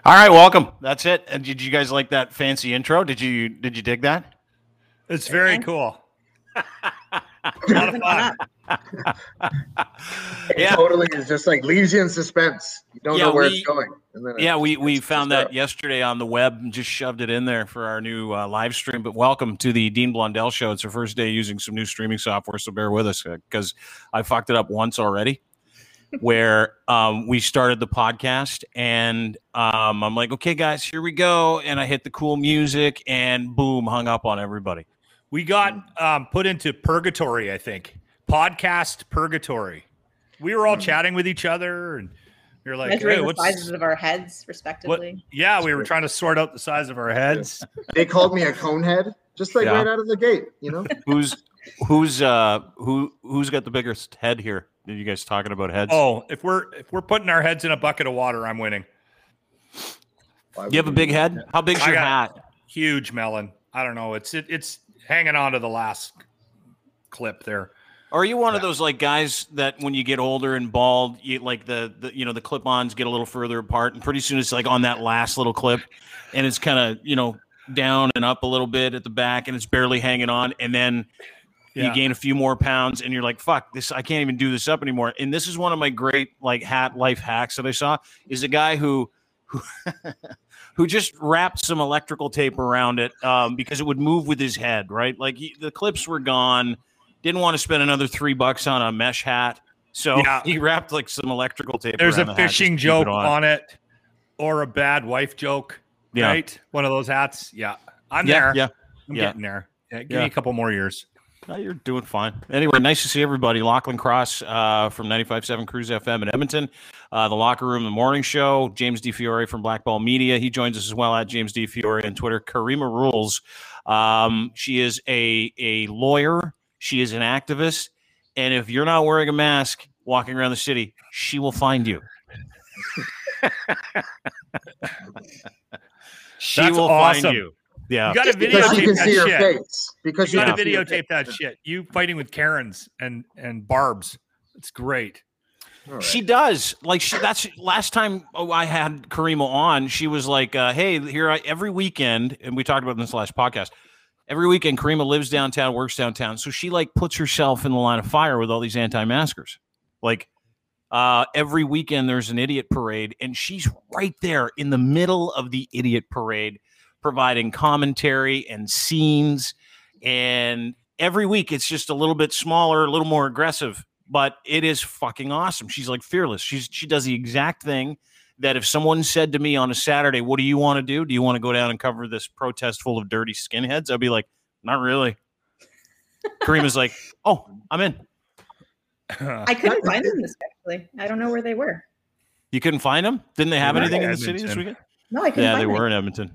All right, welcome. That's it. And did you guys like that fancy intro? Did you dig that? It's very cool. A lot of fun. It totally is just like leaves you in suspense. You don't know where it's going. And then we found that yesterday on the web and just shoved it in there for our new live stream. But welcome to the Dean Blundell Show. It's our first day using some new streaming software, so bear with us because I fucked it up once already. Where we started the podcast and I'm like, okay, guys, here we go. And I hit the cool music and boom, hung up on everybody. We got put into purgatory, I think. Podcast purgatory. We were all chatting with each other and we were like, measuring the sizes of our heads, respectively. We were trying to sort out the size of our heads. They called me a cone head, just like right out of the gate, you know? Who's got the biggest head here? Are you guys talking about heads? Oh, if we're putting our heads in a bucket of water, I'm winning. You have a big head? How big's your hat? Huge, Melon. I don't know. It's hanging on to the last clip there. Are you one of those like guys that when you get older and bald, you like the clip-ons get a little further apart, and pretty soon it's like on that last little clip, and it's kind of down and up a little bit at the back, and it's barely hanging on, and then you gain a few more pounds, and you're like, "Fuck this! I can't even do this up anymore." And this is one of my great hat life hacks that I saw. Is a guy who just wrapped some electrical tape around it because it would move with his head, right? Like the clips were gone. Didn't want to spend another $3 on a mesh hat, so he wrapped like some electrical tape. There's around a fishing joke on it, or a bad wife joke, right? One of those hats. Yeah, I'm there. Yeah, I'm getting there. Yeah, give me a couple more years. No, you're doing fine. Anyway, nice to see everybody. Lachlan Cross from 95.7 Cruise FM in Edmonton. The Locker Room, the morning show. James D. Fiore from Black Ball Media. He joins us as well at James D. Fiore on Twitter. Karima Rules. She is a lawyer. She is an activist. And if you're not wearing a mask walking around the city, she will find you. She will find you. Yeah, you got to videotape that shit. Face. Because you got to videotape that shit. You fighting with Karens and Barbs. It's great. Right. She does. That's last time I had Karima on. She was like, "Hey, every weekend," and we talked about this last podcast. Every weekend, Karima lives downtown, works downtown, so she puts herself in the line of fire with all these anti-maskers. Every weekend, there's an idiot parade, and she's right there in the middle of the idiot parade, providing commentary and scenes. And every week it's just a little bit smaller, a little more aggressive, but it is fucking awesome. She's like fearless. She does the exact thing that if someone said to me on a Saturday, "What do you want to do? Do you want to go down and cover this protest full of dirty skinheads?" I'd be like, "Not really." Karima's like, "Oh, I'm in." I couldn't find them especially. I don't know where they were. You couldn't find them? Didn't they have anything in the city this weekend? No, I couldn't find them. Yeah, they were in Edmonton.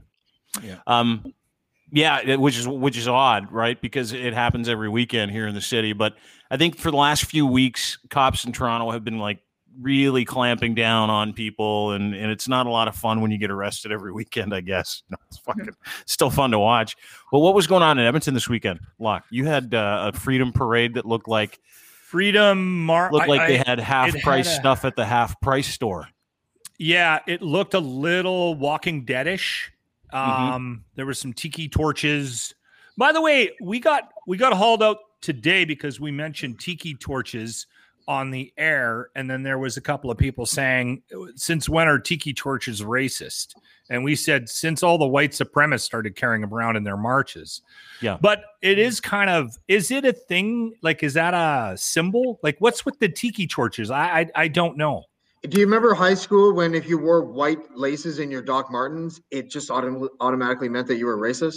Yeah. Which is odd, right? Because it happens every weekend here in the city. But I think for the last few weeks, cops in Toronto have been really clamping down on people, and it's not a lot of fun when you get arrested every weekend, I guess. No, it's still fun to watch. But what was going on in Edmonton this weekend, Locke? You had a freedom parade that looked like they had half-price stuff at the half-price store. Yeah, it looked a little Walking Dead-ish. There were some tiki torches. By the way, we got hauled out today because we mentioned tiki torches on the air, and then there was a couple of people saying, "Since when are tiki torches racist?" And we said, since all the white supremacists started carrying them around in their marches. Yeah, but it is is it a thing? Is that a symbol? What's with the tiki torches? I don't know. Do you remember high school when if you wore white laces in your Doc Martens, it just automatically meant that you were racist?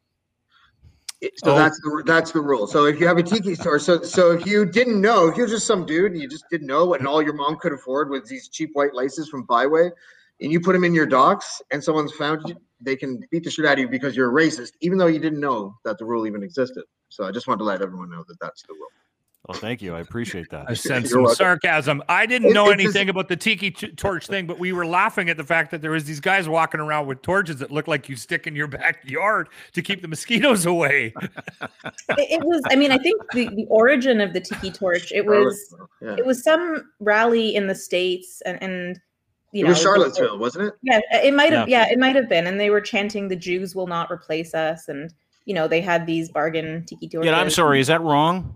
That's the rule. So if you have a tiki store, so if you didn't know, if you're just some dude and you just didn't know, and all your mom could afford was these cheap white laces from Byway, and you put them in your Docs, and someone's found you, they can beat the shit out of you because you're a racist, even though you didn't know that the rule even existed. So I just wanted to let everyone know that that's the rule. Well, thank you. I appreciate that. I sense some sarcasm. I didn't know anything about the tiki torch thing, but we were laughing at the fact that there was these guys walking around with torches that look like you stick in your backyard to keep the mosquitoes away. It was, I think the origin of the tiki torch, it was some rally in the States, and It was Charlottesville, wasn't it? Yeah, it might have. Yeah, it might have been. And they were chanting, "The Jews will not replace us," and they had these bargain tiki torches. Yeah, I'm sorry. Is that wrong?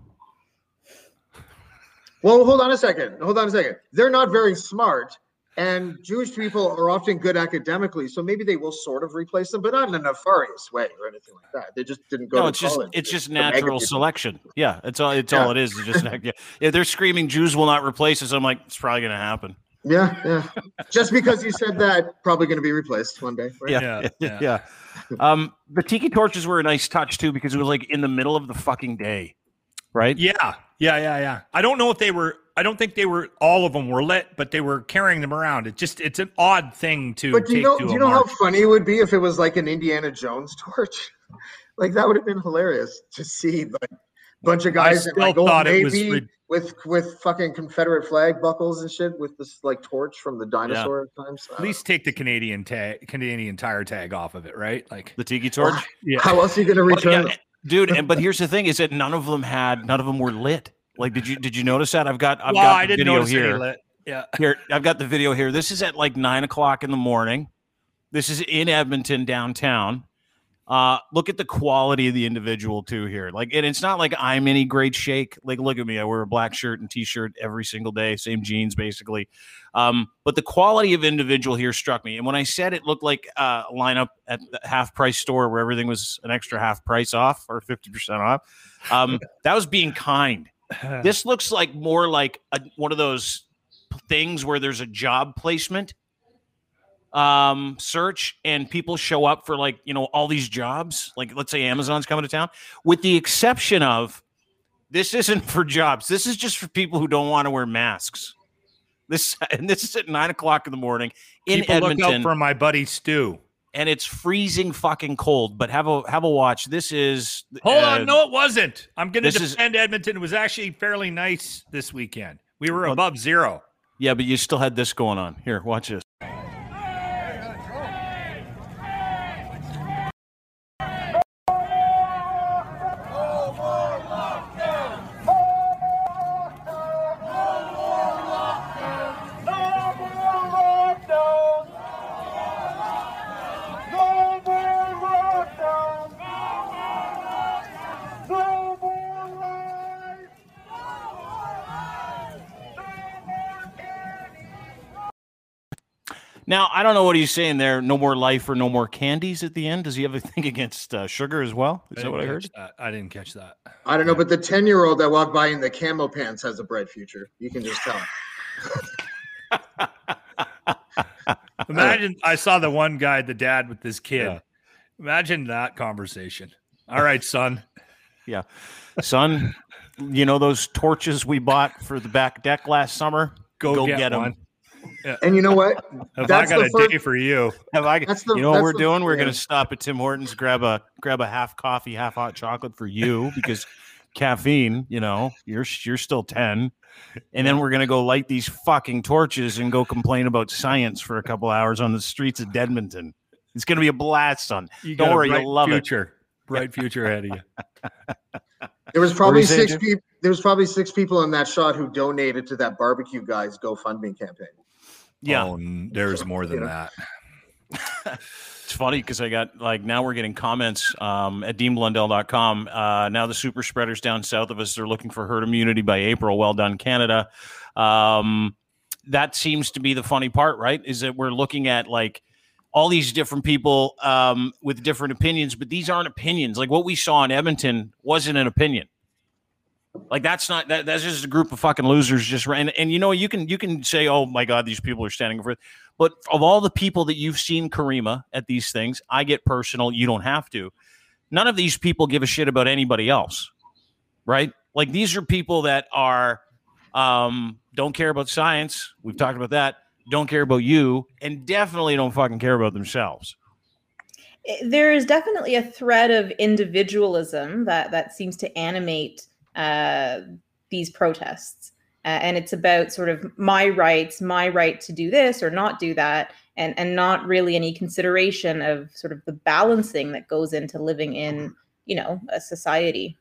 Well, hold on a second. They're not very smart, and Jewish people are often good academically, so maybe they will sort of replace them, but not in a nefarious way or anything like that. They just didn't go. No, it's just natural selection. Yeah, it's all it is. It's just yeah. They're screaming, "Jews will not replace us." I'm like, it's probably going to happen. Yeah. Just because you said that, probably going to be replaced one day. Right? Yeah. The tiki torches were a nice touch too, because it was like in the middle of the fucking day, right? Yeah. I don't know if they were. I don't think they were. All of them were lit, but they were carrying them around. It's an odd thing to. But do you know how funny it would be if it was like an Indiana Jones torch? Like that would have been hilarious to see, like a bunch of guys in like old Navy with fucking Confederate flag buckles and shit with this like torch from the dinosaur times. At least take the Canadian tire tag off of it, right? Like the tiki torch. Yeah. How else are you going to return them? Dude? But here's the thing: is that none of them were lit. Like, did you notice that? I've got the video here. Lit. Yeah, here I've got the video here. This is at like 9:00 in the morning. This is in Edmonton downtown. Look at the quality of the individual too here. Like, and it's not like I'm any great shake. Like, look at me. I wear a black shirt and t-shirt every single day, same jeans basically. But the quality of individual here struck me. And when I said it looked like a lineup at the half price store where everything was an extra half price off or 50% off, that was being kind. This looks like more like one of those things where there's a job placement search and people show up for like, all these jobs, like let's say Amazon's coming to town, with the exception of this isn't for jobs. This is just for people who don't want to wear masks. This is at 9:00 in the morning in people Edmonton. Look out for my buddy Stu. And it's freezing fucking cold, but have a watch. This is hold on. No, it wasn't. I'm going to defend Edmonton. It was actually fairly nice this weekend. We were above zero. Yeah, but you still had this going on. Here, watch this. Now, I don't know what he's saying there. No more life or no more candies at the end. Does he have a thing against sugar as well? Is that what I heard? I didn't catch that. I don't know, but the 10-year-old that walked by in the camo pants has a bright future. You can just tell. Imagine, I saw the one guy, the dad with this kid. Yeah. Imagine that conversation. All right, son. Yeah. Son, those torches we bought for the back deck last summer? Go get them. Yeah. And you know what? I got a day for you. You know what we're doing? We're going to stop at Tim Hortons, grab a half coffee, half hot chocolate for you because caffeine, you're still 10. And then we're going to go light these fucking torches and go complain about science for a couple hours on the streets of Edmonton. It's going to be a blast, son. Don't worry, you'll love it. Bright future ahead of you. There was probably six people. There was probably 6 people in that shot who donated to that barbecue guy's GoFundMe campaign. Yeah, there's more than that. It's funny because I got now we're getting comments at deanblundell.com. Now the super spreaders down south of us are looking for herd immunity by April. Well done, Canada. That seems to be the funny part, right? Is that we're looking at all these different people with different opinions, but these aren't opinions. Like what we saw in Edmonton wasn't an opinion. That's just a group of fucking losers just ran. And you can say, oh my God, these people are standing for it. But of all the people that you've seen, Karima, at these things, I get personal. You don't have to. None of these people give a shit about anybody else, right? Like these are people that are don't care about science. We've talked about that. Don't care about you, and definitely don't fucking care about themselves. There is definitely a thread of individualism that seems to animate these protests. And it's about sort of my rights, my right to do this or not do that, and not really any consideration of sort of the balancing that goes into living in, a society.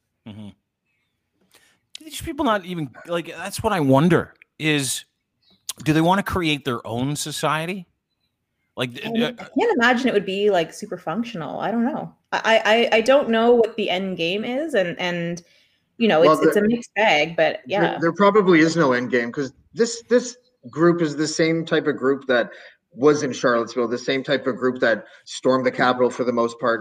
Mm-hmm. These people not even that's what I wonder is Do they want to create their own society? Like, I can't imagine it would be like super functional. I don't know. I don't know what the end game is, and it's a mixed bag. But yeah, there probably is no end game, because this group is the same type of group that was in Charlottesville, the same type of group that stormed the Capitol for the most part.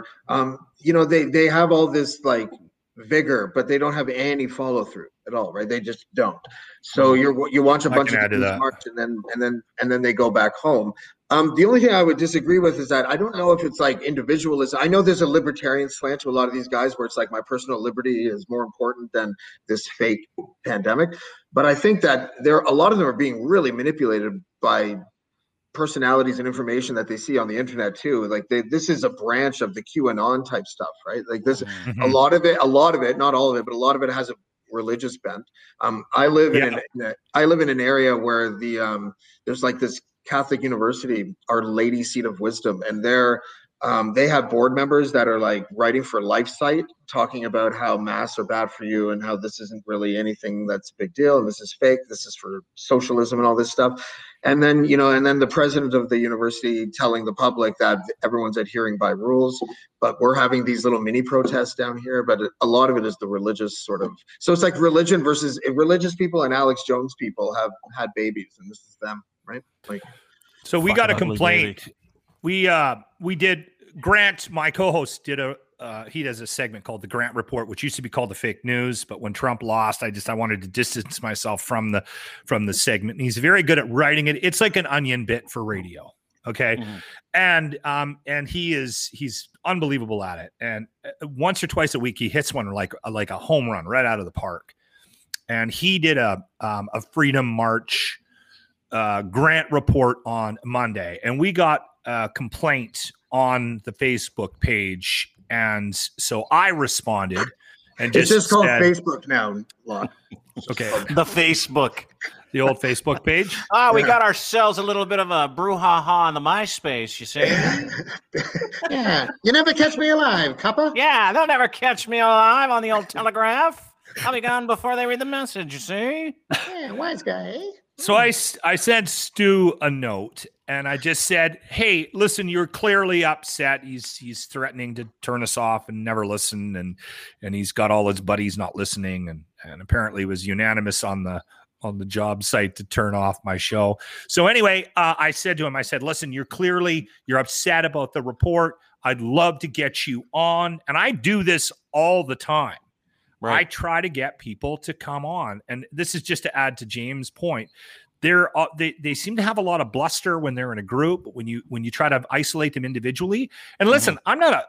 They have all this like vigor, but they don't have any follow through at all, right? They just don't. So you watch a bunch of people march, and then they go back home. The only thing I would disagree with is that I don't know if it's like individualism. I know there's a libertarian slant to a lot of these guys where it's like my personal liberty is more important than this fake pandemic. But I think that a lot of them are being really manipulated by personalities and information that they see on the internet too. Like this is a branch of the QAnon type stuff, right? Like this, a lot of it, not all of it, but a lot of it has a religious bent. I live in an area where there's like this Catholic University, Our Lady Seat of Wisdom, and they have board members that are like writing for LifeSite, talking about how masks are bad for you and how this isn't really anything that's a big deal, and this is fake, this is for socialism and all this stuff. And then the president of the university telling the public that everyone's adhering by rules, but we're having these little mini protests down here. But a lot of it is the religious sort of. So it's like religion versus religious people, and Alex Jones people have had babies, and this is them, right? Like, so we got a complaint. We did. Grant, my co-host, he does a segment called the Grant Report, which used to be called the Fake News, but when Trump lost, I wanted to distance myself from the segment. And he's very good at writing it. It's like an onion bit for radio. Okay. Mm-hmm. And he's unbelievable at it. And once or twice a week, he hits one like a home run right out of the park. And he did a Freedom March Grant Report on Monday, and we got a complaint on the Facebook page, and so I responded and it's just called Facebook now. Okay, the Facebook, the old Facebook page. We got ourselves a little bit of a brouhaha on the MySpace. You see? Yeah, you never catch me alive, copper. Yeah, they'll never catch me alive on the old Telegraph. I'll be gone before they read the message. You see? Yeah, wise guy. Eh? So I sent Stu a note, and I just said, "Hey, listen, you're clearly upset. He's threatening to turn us off and never listen, and he's got all his buddies not listening, and apparently was unanimous on the job site to turn off my show." So anyway, I said to him, "Listen, you're upset about the report. I'd love to get you on, and I do this all the time." Right. I try to get people to come on, and this is just to add to James' point. They seem to have a lot of bluster when they're in a group, but when you try to isolate them individually. And listen, I'm not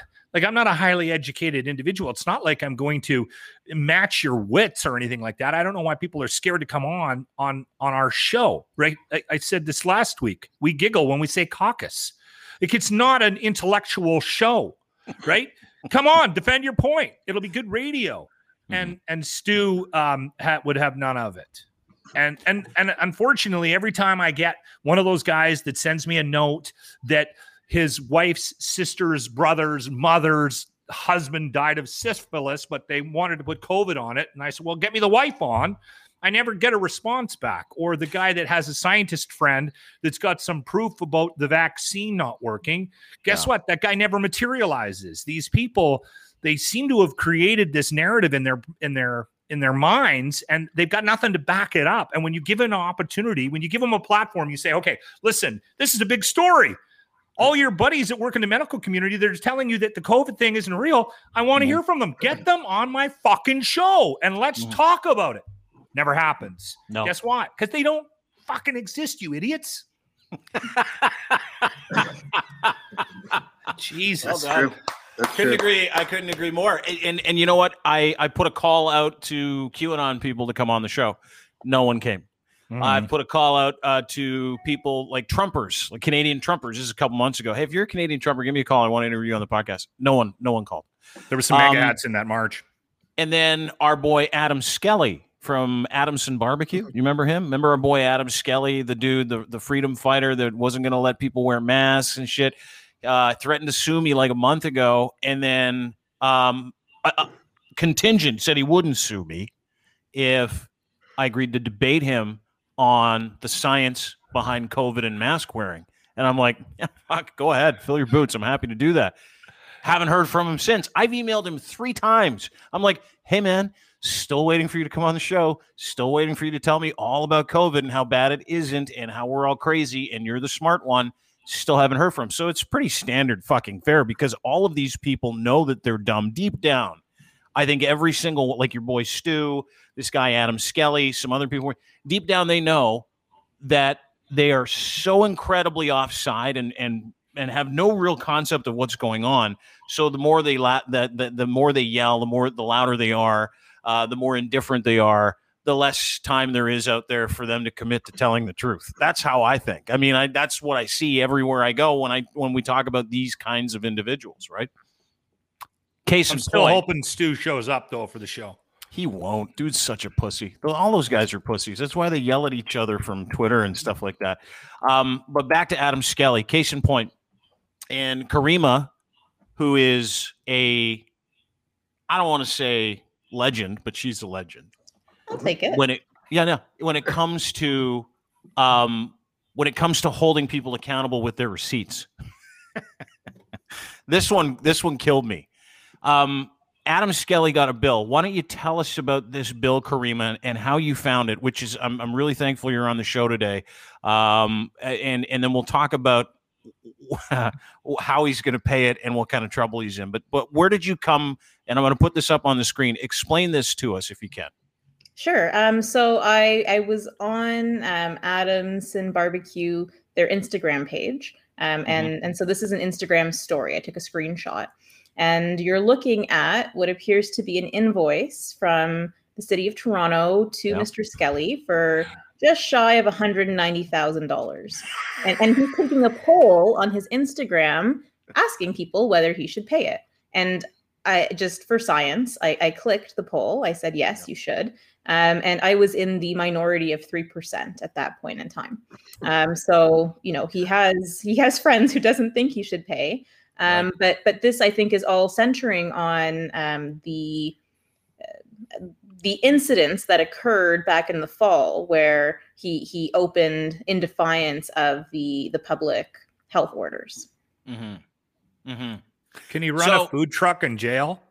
a highly educated individual. It's not like I'm going to match your wits or anything like that. I don't know why people are scared to come on our show. Right? I said this last week. We giggle when we say caucus. Like, it's not an intellectual show, right? Come on, defend your point. It'll be good radio. And Stu would have none of it. And unfortunately, every time I get one of those guys that sends me a note that his wife's sister's brother's mother's husband died of syphilis, but they wanted to put COVID on it, and I said, "Well, get me the wife on." I never get a response back. Or the guy that has a scientist friend that's got some proof about the vaccine not working. Guess what? That guy never materializes. These people, they seem to have created this narrative in their minds, and they've got nothing to back it up. And when you give an opportunity, when you give them a platform, you say, "Okay, listen, this is a big story. All your buddies that work in the medical community, they're just telling you that the COVID thing isn't real. I want to hear from them. Get them on my fucking show, and let's talk about it." Never happens. No. Guess why? Because they don't fucking exist, you idiots. Jesus. Well, I couldn't agree more. And you know what? I put a call out to QAnon people to come on the show. No one came. I put a call out to people like Trumpers, like Canadian Trumpers. This is a couple months ago. Hey, if you're a Canadian Trumper, give me a call. I want to interview you on the podcast. No one called. There were some mega hats in that march. And then our boy Adam Skelly from Adamson Barbecue. You remember him? Remember our boy Adam Skelly, the dude, the freedom fighter that wasn't going to let people wear masks and shit, threatened to sue me like a month ago. And then Contingent said he wouldn't sue me if I agreed to debate him on the science behind COVID and mask wearing. And I'm like, yeah, fuck, go ahead, fill your boots. I'm happy to do that. Haven't heard from him since. I've emailed him 3 times. I'm like, hey, man, still waiting for you to come on the show. Still waiting for you to tell me all about COVID and how bad it isn't and how we're all crazy and you're the smart one. Still haven't heard from him. So it's pretty standard fucking fare because all of these people know that they're dumb deep down. I think every single, like your boy Stu, this guy Adam Skelly, some other people, deep down they know that they are so incredibly offside and have no real concept of what's going on. So the more they the more they yell, the louder they are, the more indifferent they are, the less time there is out there for them to commit to telling the truth. That's how I think. I mean, that's what I see everywhere I go when we talk about these kinds of individuals, right? Case in point. I'm still hoping Stu shows up though for the show. He won't. Dude's such a pussy. All those guys are pussies. That's why they yell at each other from Twitter and stuff like that. But back to Adam Skelly, case in point. And Karima, who is I don't want to say legend, but she's a legend. I'll take it. When it comes to holding people accountable with their receipts. This one killed me. Adam Skelly got a bill. Why don't you tell us about this bill, Karima, and how you found it? Which is, I'm really thankful you're on the show today. And then we'll talk about how he's going to pay it and what kind of trouble he's in. But where did you come? And I'm going to put this up on the screen. Explain this to us if you can. Sure. So I was on Adamson Barbecue, their Instagram page. And so this is an Instagram story. I took a screenshot. And you're looking at what appears to be an invoice from the city of Toronto to Mr. Skelly for just shy of $190,000. And he's taking a poll on his Instagram asking people whether he should pay it. And I just for science, I clicked the poll. I said, yes, you should. And I was in the minority of 3% at that point in time. So, he has friends who doesn't think he should pay. But this, I think, is all centering on the incidents that occurred back in the fall, where he opened in defiance of the public health orders. Mm-hmm. Mm-hmm. Can he run a food truck in jail?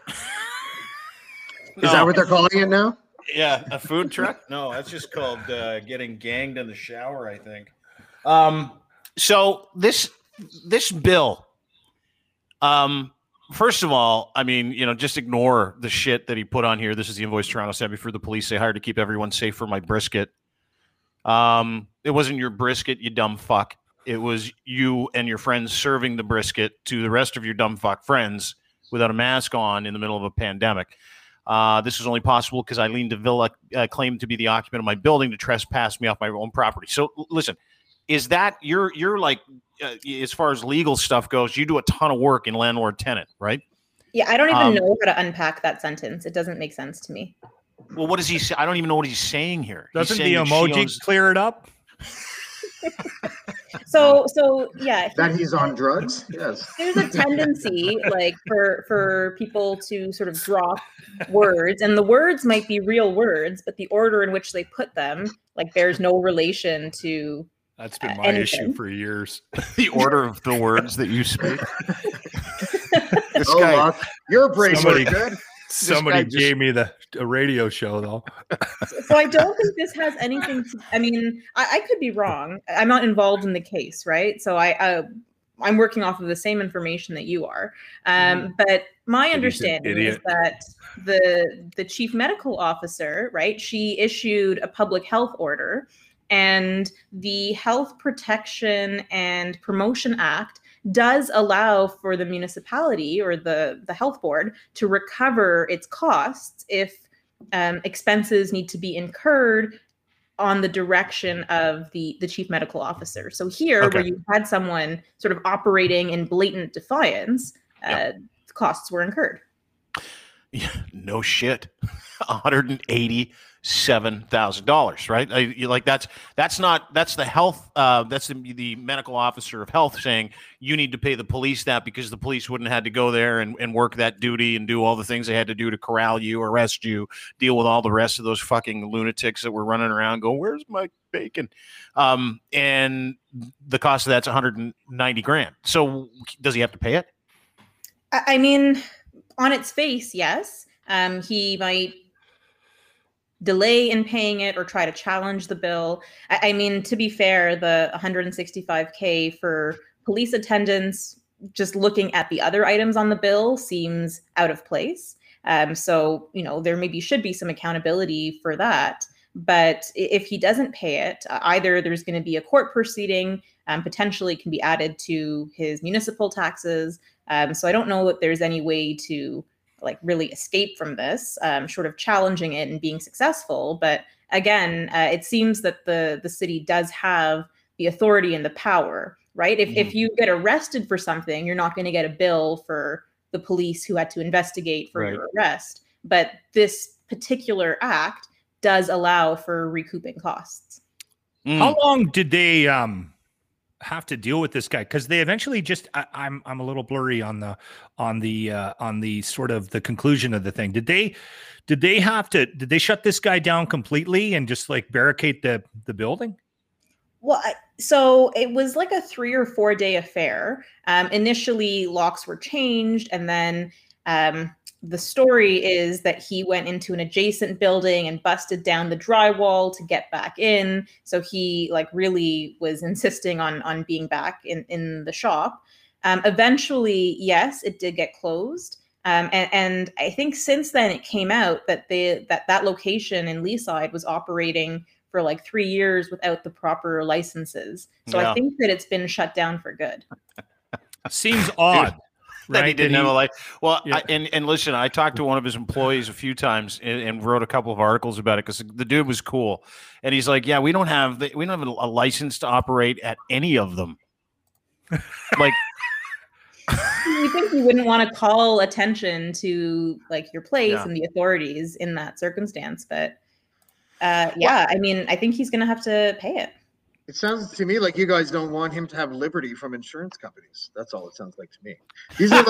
Is that what they're calling it now? Yeah, a food truck? No, that's just called getting ganged in the shower, I think. So this bill. First of all, I mean, just ignore the shit that he put on here. This is the invoice Toronto sent me for the police. They hired to keep everyone safe for my brisket. It wasn't your brisket, you dumb fuck. It was you and your friends serving the brisket to the rest of your dumb fuck friends without a mask on in the middle of a pandemic. This was only possible because Eileen Davila claimed to be the occupant of my building to trespass me off my own property. So listen, is that you're like, as far as legal stuff goes, you do a ton of work in landlord tenant, right? Yeah, I don't even know how to unpack that sentence. It doesn't make sense to me. Well, what does he say? I don't even know what he's saying here. Doesn't the emoji clear it up? So yeah. That he's on drugs? Yes. There's a tendency like for people to sort of drop words, and the words might be real words, but the order in which they put them like bears no relation to That's been my issue for years. The order of the words that you speak. Your brain's good. Somebody gave me a radio show, though. So I don't think this has anything to, I mean, I could be wrong. I'm not involved in the case, right? So I'm working off of the same information that you are. But my understanding is that the chief medical officer, right, she issued a public health order, and the Health Protection and Promotion Act does allow for the municipality or the health board to recover its costs if expenses need to be incurred on the direction of the chief medical officer. So here, where you had someone sort of operating in blatant defiance, costs were incurred. No shit. $187,000, right? That's the health. That's the medical officer of health saying you need to pay the police that because the police wouldn't have had to go there and work that duty and do all the things they had to do to corral you, arrest you, deal with all the rest of those fucking lunatics that were running around going, where's my bacon? And the cost of that's $190,000. So does he have to pay it? I mean, on its face, yes. He might delay in paying it or try to challenge the bill. I mean, to be fair, the $165K for police attendance, just looking at the other items on the bill, seems out of place. So, there maybe should be some accountability for that. But if he doesn't pay it, either there's going to be a court proceeding, potentially can be added to his municipal taxes. So I don't know that there's any way to really escape from this, short of challenging it and being successful. But again, it seems that the city does have the authority and the power, right? If you get arrested for something, you're not going to get a bill for the police who had to investigate for your arrest. But this particular act does allow for recouping costs. How long did they have to deal with this guy? Because they eventually just I'm a little blurry on the sort of the conclusion of the thing. Did they shut this guy down completely and just barricade the building? Well, so it was like a 3 or 4 day affair. Initially, locks were changed, and then the story is that he went into an adjacent building and busted down the drywall to get back in. So he really was insisting on being back in the shop. Eventually, yes, it did get closed. And I think since then it came out that that location in Leaside was operating for 3 years without the proper licenses. So I think that it's been shut down for good. Seems odd. That right? he didn't have a life. Well, Yeah. And listen, I talked to one of his employees a few times and wrote a couple of articles about it because the dude was cool, and he's like, "Yeah, we don't have a license to operate at any of them." You think you wouldn't want to call attention to your place and the authorities in that circumstance, but I mean, I think he's going to have to pay it. It sounds to me like you guys don't want him to have liberty from insurance companies. That's all it sounds like to me. These are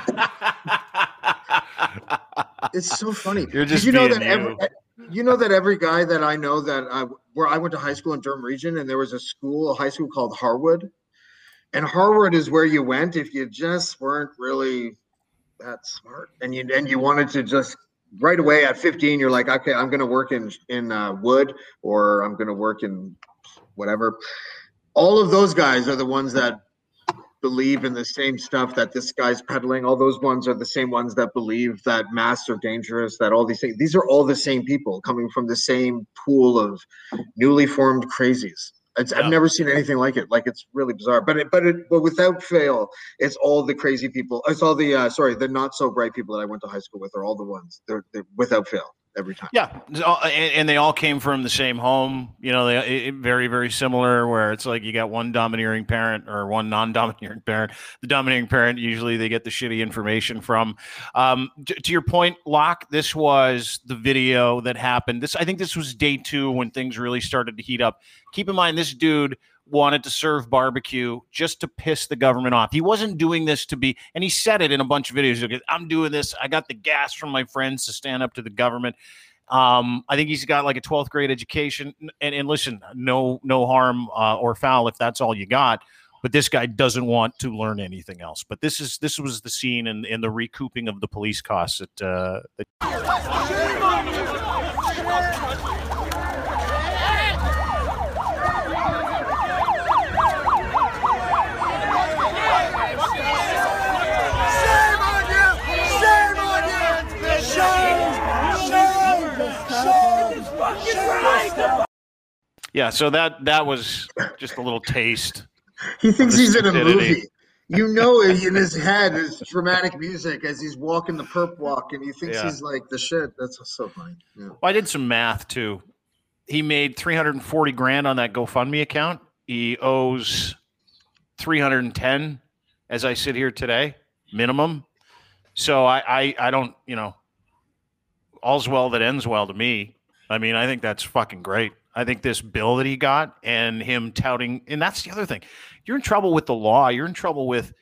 it's so funny. You're just Did you know being that every guy that I know where I went to high school in Durham region, and there was a high school called Harwood, and Harwood is where you went if you just weren't really that smart, and you wanted to just right away at 15, you're like, okay, I'm going to work in wood, or I'm going to work in whatever. All of those guys are the ones that believe in the same stuff that this guy's peddling. All those ones are the same ones that believe that masks are dangerous, that all these things. These are all the same people coming from the same pool of newly formed crazies. I've never seen anything like it. It's really bizarre. But without fail, it's all the crazy people. It's all the not so bright people that I went to high school with are all the ones. They're without fail. Every time. Yeah. And they all came from the same home, they very, very similar, where it's you got one domineering parent or one non-domineering parent. The domineering parent, usually they get the shitty information from. To your point, Locke, this was the video that happened. I think this was day 2 when things really started to heat up. Keep in mind, this dude wanted to serve barbecue just to piss the government off. He wasn't doing this to be, and he said it in a bunch of videos. I'm doing this. I got the gas from my friends to stand up to the government. I think he's got a 12th grade education. And listen, no harm or foul if that's all you got. But this guy doesn't want to learn anything else. But this was the scene in the recouping of the police costs at Yeah, so that was just a little taste. He thinks he's in a movie. In his head is dramatic music as he's walking the perp walk, and he thinks he's like the shit. That's so funny. Yeah. Well, I did some math too. He made $340,000 on that GoFundMe account. He owes $310 as I sit here today, minimum. So I don't, all's well that ends well to me. I mean, I think that's fucking great. I think this bill that he got and him touting, and that's the other thing. You're in trouble with the law. You're in trouble with,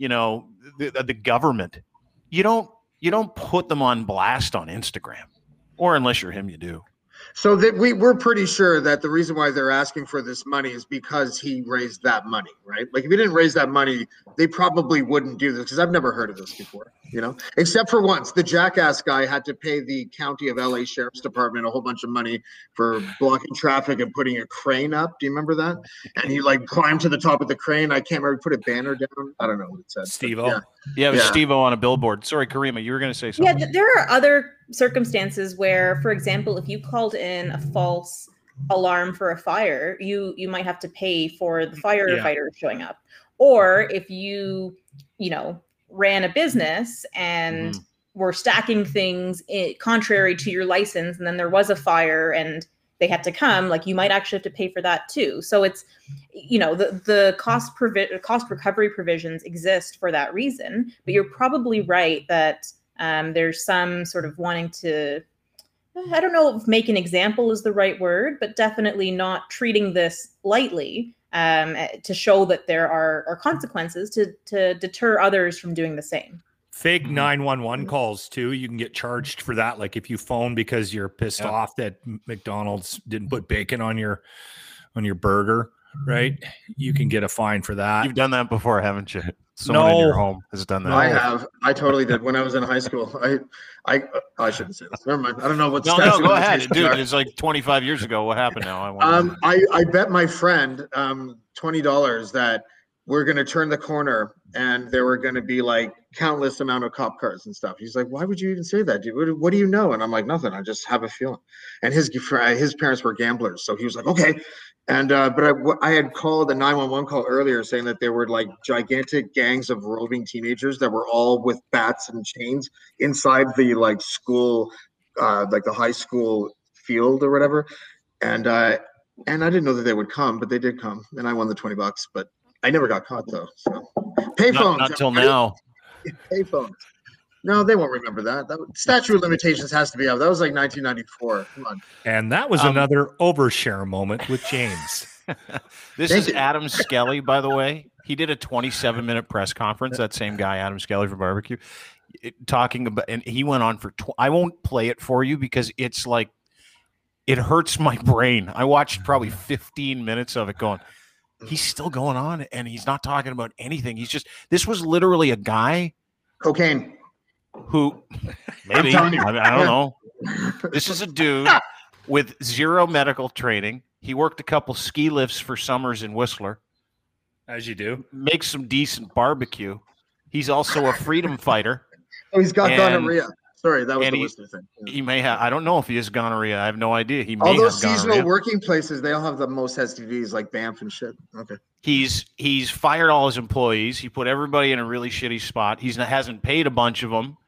the government. You don't put them on blast on Instagram, or unless you're him, you do. So that we're pretty sure that the reason why they're asking for this money is because he raised that money, right? Like if he didn't raise that money, they probably wouldn't do this, because I've never heard of this before, except for once. The jackass guy had to pay the County of LA Sheriff's Department a whole bunch of money for blocking traffic and putting a crane up. Do you remember that? And he like climbed to the top of the crane. I can't remember, put a banner down. I don't know what it said. Steve-O. Yeah, it was Steve-O on a billboard. Sorry, Karima, you were going to say something. Yeah, there are other circumstances where, for example, if you called in a false alarm for a fire, you might have to pay for the firefighter showing up. Or if you ran a business and were stacking things contrary to your license, and then there was a fire and they had to come, like you might actually have to pay for that too. So it's, the cost recovery provisions exist for that reason. But you're probably right that there's some sort of wanting to, I don't know if make an example is the right word, but definitely not treating this lightly, to show that there are consequences to deter others from doing the same. Fake 911 calls too. You can get charged for that. Like if you phone because you're pissed off that McDonald's didn't put bacon on your burger, right? You can get a fine for that. You've done that before, haven't you? Someone in your home has done that. I have. I totally did when I was in high school. I shouldn't say this. Never mind. I don't know what. No, go ahead, dude. It's like 25 years ago. What happened now? I bet my friend $20 that we're going to turn the corner and there were going to be like countless amount of cop cars and stuff. He's like, why would you even say that, dude? What do you know? And I'm like, nothing. I just have a feeling. And his parents were gamblers. So he was like, okay. And but I had called a 911 call earlier saying that there were like gigantic gangs of roving teenagers that were all with bats and chains inside the like school, like the high school field or whatever. And I didn't know that they would come, but they did come. And I won the $20, but I never got caught though. So payphones. Not till now. Payphones. No, they won't remember that. Statute of limitations has to be up. That was like 1994. Come on. And that was another overshare moment with James. This is Adam Skelly, by the way. He did a 27-minute press conference. That same guy, Adam Skelly from Barbecue, talking about, and he went on for. I won't play it for you because it's like it hurts my brain. I watched probably 15 minutes of it going. He's still going on, and he's not talking about anything. This was literally a guy. Cocaine. Who maybe I don't know. This is a dude with zero medical training. He worked a couple ski lifts for summers in Whistler, as you do. Makes some decent barbecue. He's also a freedom fighter. Oh, he's got gonorrhea. Sorry, that was the Whistler thing. Yeah. He may have. I don't know if he has gonorrhea. I have no idea. He may all those have seasonal gonorrhea. Working places, they all have the most STDs, like Banff and shit. Okay. He's fired all his employees. He put everybody in a really shitty spot. He hasn't paid a bunch of them.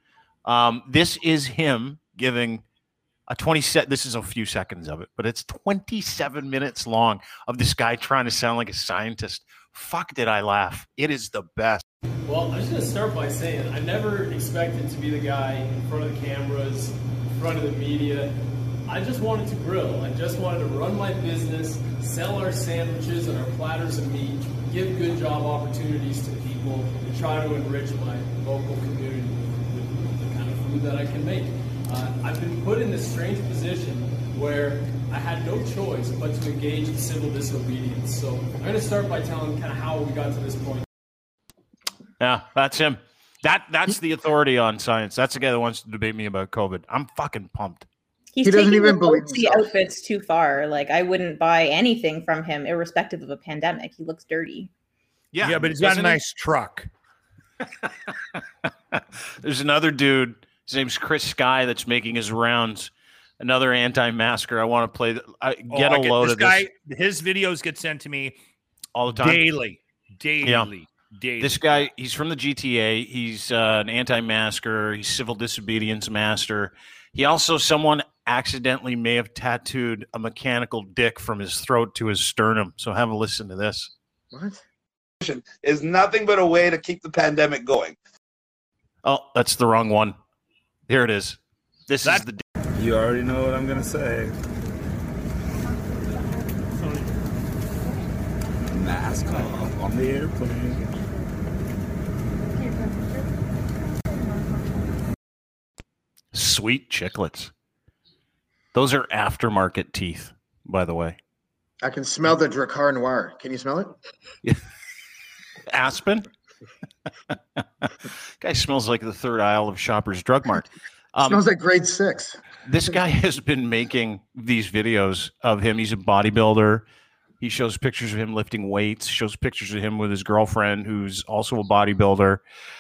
This is him giving a 20 this is a few seconds of it, but it's 27 minutes long of this guy trying to sound like a scientist. Fuck, did I laugh. It is the best. Well, I'm just going to start by saying I never expected to be the guy in front of the cameras, in front of the media. I just wanted to grill. I just wanted to run my business, sell our sandwiches and our platters of meat, give good job opportunities to people, and try to enrich my local community with the kind of food that I can make. I've been put in this strange position where I had no choice but to engage in civil disobedience. So I'm going to start by telling kind of how we got to this point. Yeah, that's him. That's the authority on science. That's the guy that wants to debate me about COVID. I'm fucking pumped. He doesn't even believe the outfits too far. Like I wouldn't buy anything from him, irrespective of a pandemic. He looks dirty. Yeah, but he's got a nice truck. There's another dude. His name's Chris Sky that's making his rounds. Another anti-masker. I want to play. Get a load of this. His videos get sent to me all the time, daily. Yeah. This guy, he's from the GTA. He's an anti-masker. He's civil disobedience master. He also, someone accidentally may have tattooed a mechanical dick from his throat to his sternum. So have a listen to this. What? Is nothing but a way to keep the pandemic going. Oh, that's the wrong one. Here it is. This is the. You already know what I'm gonna say. Mask off on the airplane. Sweet chiclets. Those are aftermarket teeth, by the way. I can smell the Dracar Noir. Can you smell it? Aspen? Guy smells like the third aisle of Shoppers Drug Mart. Smells like grade 6. This guy has been making these videos of him. He's a bodybuilder. He shows pictures of him lifting weights, shows pictures of him with his girlfriend, who's also a bodybuilder.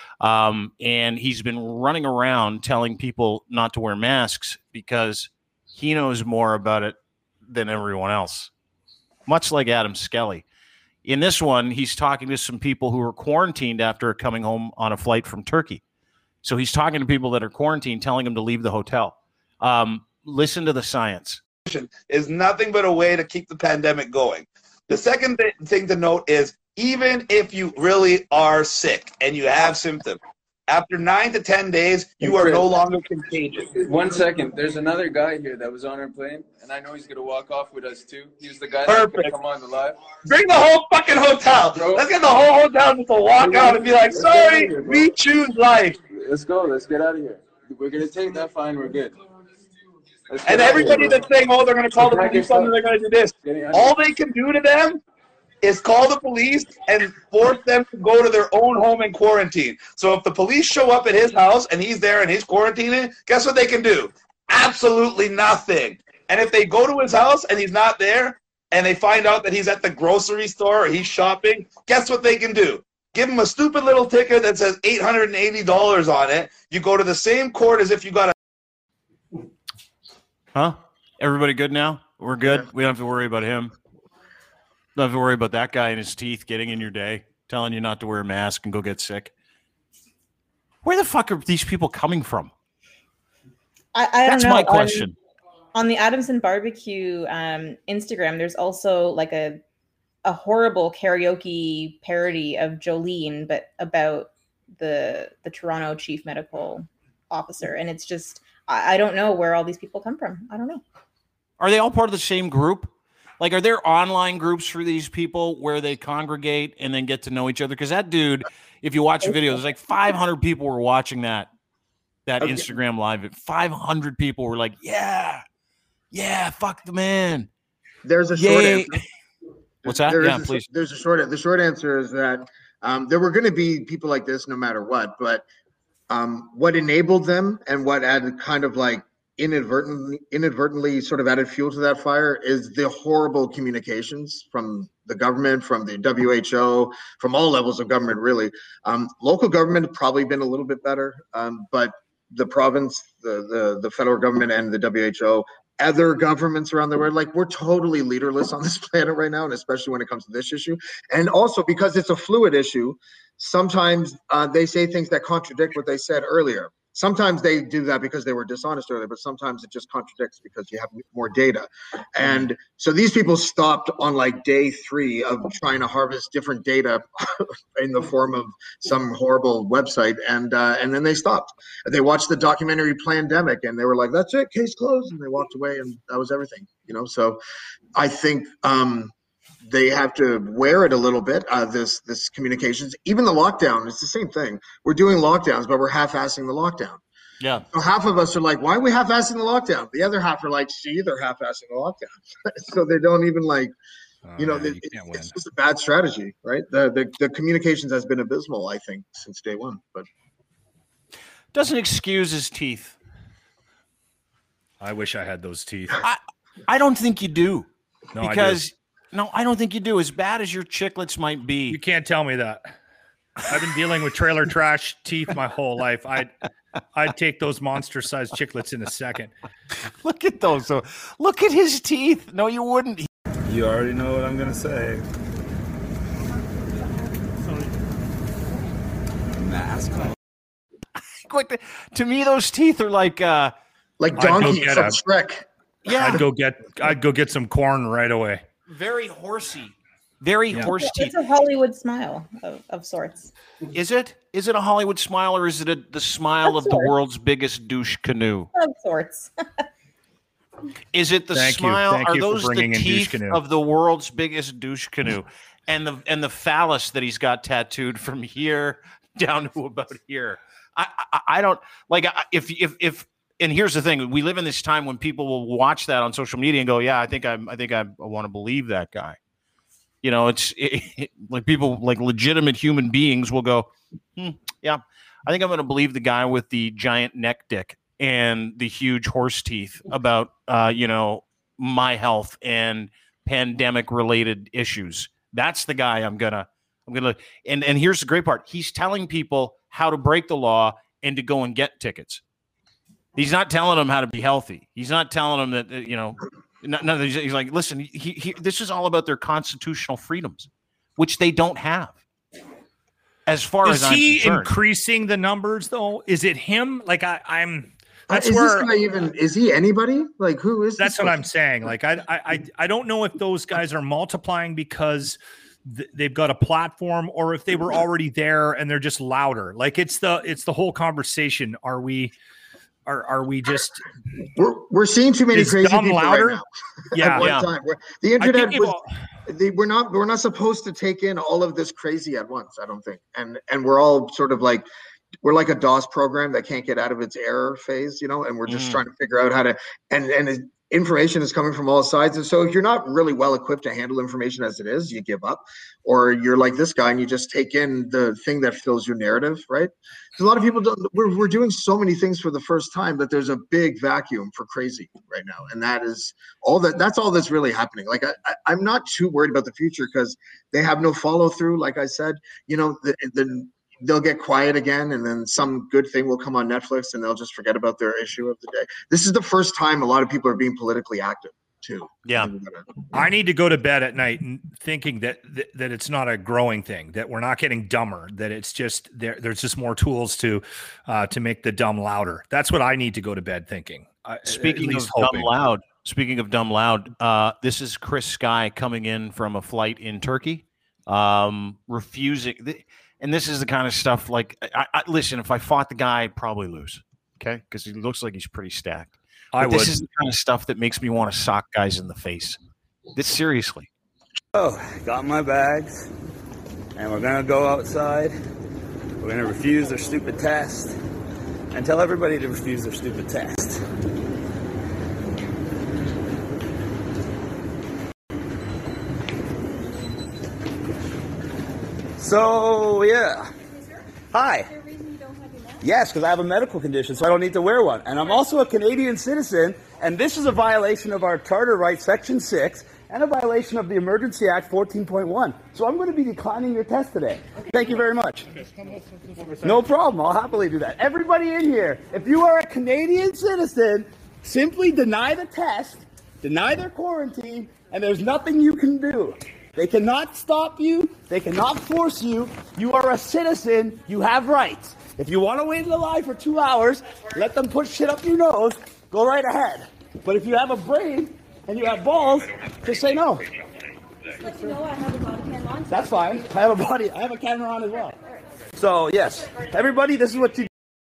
And he's been running around telling people not to wear masks because he knows more about it than everyone else, much like Adam Skelly. In this one, he's talking to some people who are quarantined after coming home on a flight from Turkey. So he's talking to people that are quarantined, telling them to leave the hotel. Listen to the science. Is nothing but a way to keep the pandemic going. The second thing to note is even if you really are sick and you have symptoms, after 9 to 10 days, you are no longer contagious. 1 second. There's another guy here that was on our plane, and I know he's going to walk off with us too. He was the guy that could come on the live. Bring the whole fucking hotel. Bro. Let's get the whole hotel just to walk out and be like, sorry, we choose life. Let's go. Let's get out of here. We're going to take that fine. We're good. And everybody that's saying, oh, they're going to call the police on them, they're going to do this. All they can do to them is call the police and force them to go to their own home and quarantine. So if the police show up at his house and he's there and he's quarantining, guess what they can do? Absolutely nothing. And if they go to his house and he's not there and they find out that he's at the grocery store or he's shopping, guess what they can do? Give him a stupid little ticket that says $880 on it. You go to the same court as if you got a... Huh? Everybody good now? We're good? Yeah. We don't have to worry about him. Don't have to worry about that guy and his teeth getting in your day, telling you not to wear a mask and go get sick. Where the fuck are these people coming from? I That's don't know. my question. On the Adamson Barbecue Instagram, there's also like a horrible karaoke parody of Jolene, but about the Toronto chief medical officer. And it's just, I don't know where all these people come from. I don't know. Are they all part of the same group? Like, are there online groups for these people where they congregate and then get to know each other? Because that dude, if you watch the video, there's like 500 people were watching that okay. Instagram live. 500 people were like, yeah, fuck the man. There's a short answer. What's that? Yeah, please. The short answer is that there were going to be people like this no matter what, but what enabled them and what added kind of like inadvertently sort of added fuel to that fire is the horrible communications from the government, from the WHO, from all levels of government, really. Local government have probably been a little bit better, but the province, the federal government, and the WHO, other governments around the world, like, we're totally leaderless on this planet right now, and especially when it comes to this issue. And also because it's a fluid issue, sometimes they say things that contradict what they said earlier. Sometimes they do that because they were dishonest earlier, but sometimes it just contradicts because you have more data. And so these people stopped on like day 3 of trying to harvest different data in the form of some horrible website. And then they stopped. They watched the documentary Plandemic and they were like, that's it, case closed. And they walked away and that was everything, you know? So I think they have to wear it a little bit, this communications. Even the lockdown, it's the same thing. We're doing lockdowns, but we're half-assing the lockdown. Yeah. So half of us are like, why are we half-assing the lockdown? The other half are like, see, they're half-assing the lockdown. So they don't even like, it's just a bad strategy, right? The communications has been abysmal, I think, since day one. But doesn't excuse his teeth. I wish I had those teeth. I don't think you do. No, because no, I don't think you do. As bad as your chiclets might be. You can't tell me that. I've been dealing with trailer trash teeth my whole life. I'd take those monster-sized chiclets in a second. Look at those. So, look at his teeth. No, you wouldn't. You already know what I'm going to say. Mask off. To me, those teeth are like donkey from Shrek. Yeah, I'd go get some corn right away. Very horsey, horse teeth. It's a Hollywood smile of sorts. Is it? Is it a Hollywood smile or is it the smile of the world's biggest douche canoe? Of sorts. Is it the Thank you. smile? Thank Are you for those the bringing in Douche teeth Canoe. of the world's biggest douche canoe? And the phallus that he's got tattooed from here down to about here. I don't like if and here's the thing: we live in this time when people will watch that on social media and go, "Yeah, I think I want to believe that guy." You know, it's like people, like legitimate human beings, will go, "Yeah, I think I'm going to believe the guy with the giant neck dick and the huge horse teeth about my health and pandemic related issues. That's the guy I'm gonna and here's the great part. He's telling people how to break the law and to go and get tickets. He's not telling them how to be healthy. He's not telling them that, he's like, listen, this is all about their constitutional freedoms, which they don't have. As far as I'm concerned. Is he increasing the numbers though? Is it him? Like that's is where this guy even, is he anybody? Like, who is that's what I'm saying. Like, I don't know if those guys are multiplying because they've got a platform, or if they were already there and they're just louder. Like, it's the whole conversation. Are we just we're seeing too many crazy people louder? Right now. Yeah, at one time. The internet we're not supposed to take in all of this crazy at once, I don't think. And we're all sort of like, we're like a DOS program that can't get out of its error phase, and we're just trying to figure out how to, and information is coming from all sides. And so if you're not really well equipped to handle information as it is, you give up, or you're like this guy and you just take in the thing that fills your narrative, right? A lot of people we're doing so many things for the first time that there's a big vacuum for crazy right now. And that's all that's really happening. Like, I'm not too worried about the future because they have no follow through. Like I said, they'll get quiet again, and then some good thing will come on Netflix and they'll just forget about their issue of the day. This is the first time a lot of people are being politically active too. Yeah. I need to go to bed at night thinking that it's not a growing thing, that we're not getting dumber, that it's just there's just more tools to make the dumb louder. That's what I need to go to bed thinking. Speaking of dumb loud, this is Chris Sky coming in from a flight in Turkey, refusing. And this is the kind of stuff, like, listen, if I fought the guy, I'd probably lose, okay? Because he looks like he's pretty stacked. This is the kind of stuff that makes me want to sock guys in the face. This, seriously. Oh, got my bags, and we're going to go outside. We're going to refuse their stupid test and tell everybody to refuse their stupid test. So, yeah. Hi. Yes, because I have a medical condition, so I don't need to wear one. And I'm also a Canadian citizen, and this is a violation of our Charter Rights, Section 6, and a violation of the Emergency Act 14.1. So I'm going to be declining your test today. Thank you very much. No problem. I'll happily do that. Everybody in here, if you are a Canadian citizen, simply deny the test, deny their quarantine, and there's nothing you can do. They cannot stop you. They cannot force you. You are a citizen. You have rights. If you want to wait in the line for 2 hours, let them put shit up your nose. Go right ahead. But if you have a brain and you have balls, just say no. Let you know I have a body cam on. That's fine. I have a camera on as well. So yes, everybody, this is what you.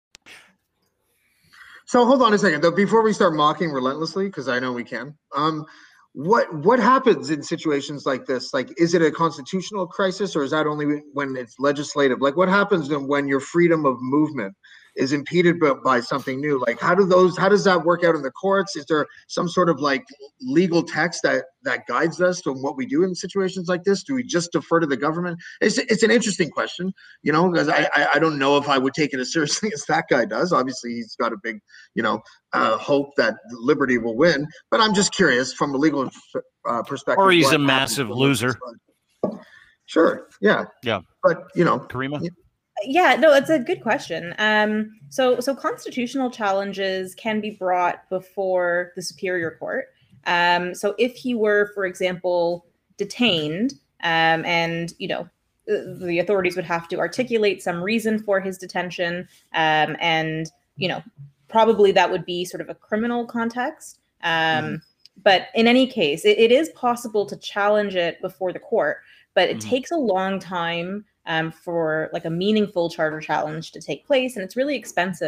So hold on a second, though, before we start mocking relentlessly, because I know we can. What happens in situations like this? Like, is it a constitutional crisis, or is that only when it's legislative? Like, what happens when your freedom of movement is impeded by something new? Like, how does that work out in the courts? Is there some sort of like legal text that guides us to what we do in situations like this? Do we just defer to the government? It's an interesting question, because I don't know if I would take it as seriously as that guy does. Obviously, he's got a big, hope that liberty will win. But I'm just curious from a legal perspective. Or he's a massive loser. Sure. Yeah. Yeah. But Karima. Yeah, no, it's a good question. So constitutional challenges can be brought before the Superior Court. So if he were, for example, detained, and the authorities would have to articulate some reason for his detention, and probably that would be sort of a criminal context. But in any case, it is possible to challenge it before the court, but it takes a long time for like a meaningful charter challenge to take place, and it's really expensive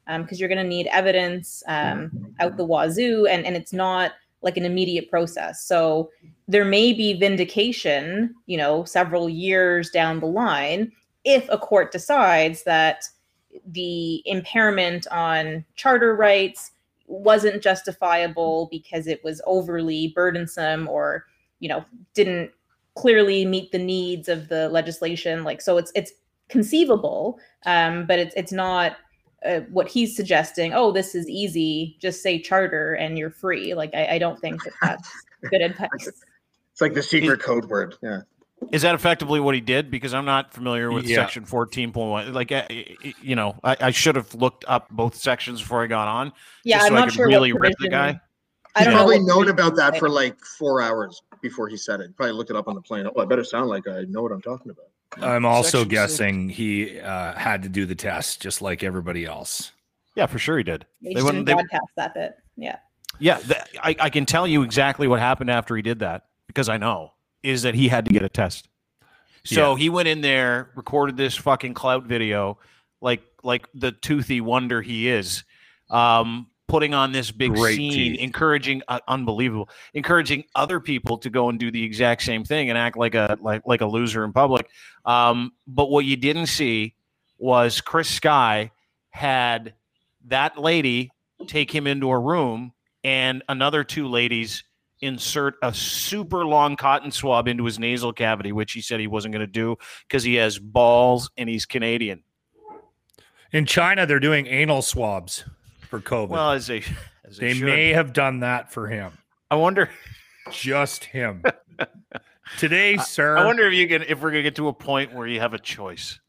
because you're going to need evidence out the wazoo, and it's not like an immediate process. So there may be vindication, several years down the line, if a court decides that the impairment on charter rights wasn't justifiable because it was overly burdensome or, didn't clearly meet the needs of the legislation. So it's conceivable, but it's not what he's suggesting. Oh, this is easy. Just say charter and you're free. I don't think that's good advice. It's like the secret code word. Yeah. Is that effectively what he did? Because I'm not familiar with Section 14.1. I should have looked up both sections before I got on. Yeah, I'm not sure really rip the guy. He's probably known about that for 4 hours before he said it. Probably looked it up on the plane. Oh, I better sound like I know what I'm talking about. I'm also guessing he had to do the test just like everybody else. Yeah, for sure he did. They didn't broadcast that bit. Yeah. Yeah, I can tell you exactly what happened after he did that because I know. Is that he had to get a test. So he went in there, recorded this fucking clout video, like the toothy wonder he is, putting on this big scene, encouraging other people to go and do the exact same thing and act like a loser in public. But what you didn't see was Chris Sky had that lady take him into a room and another two ladies insert a super long cotton swab into his nasal cavity, which he said he wasn't going to do because he has balls and he's Canadian. In China, they're doing anal swabs for COVID. Well, as they may have done that for him. I wonder. Just him. Today, sir. I wonder if we're going to get to a point where you have a choice.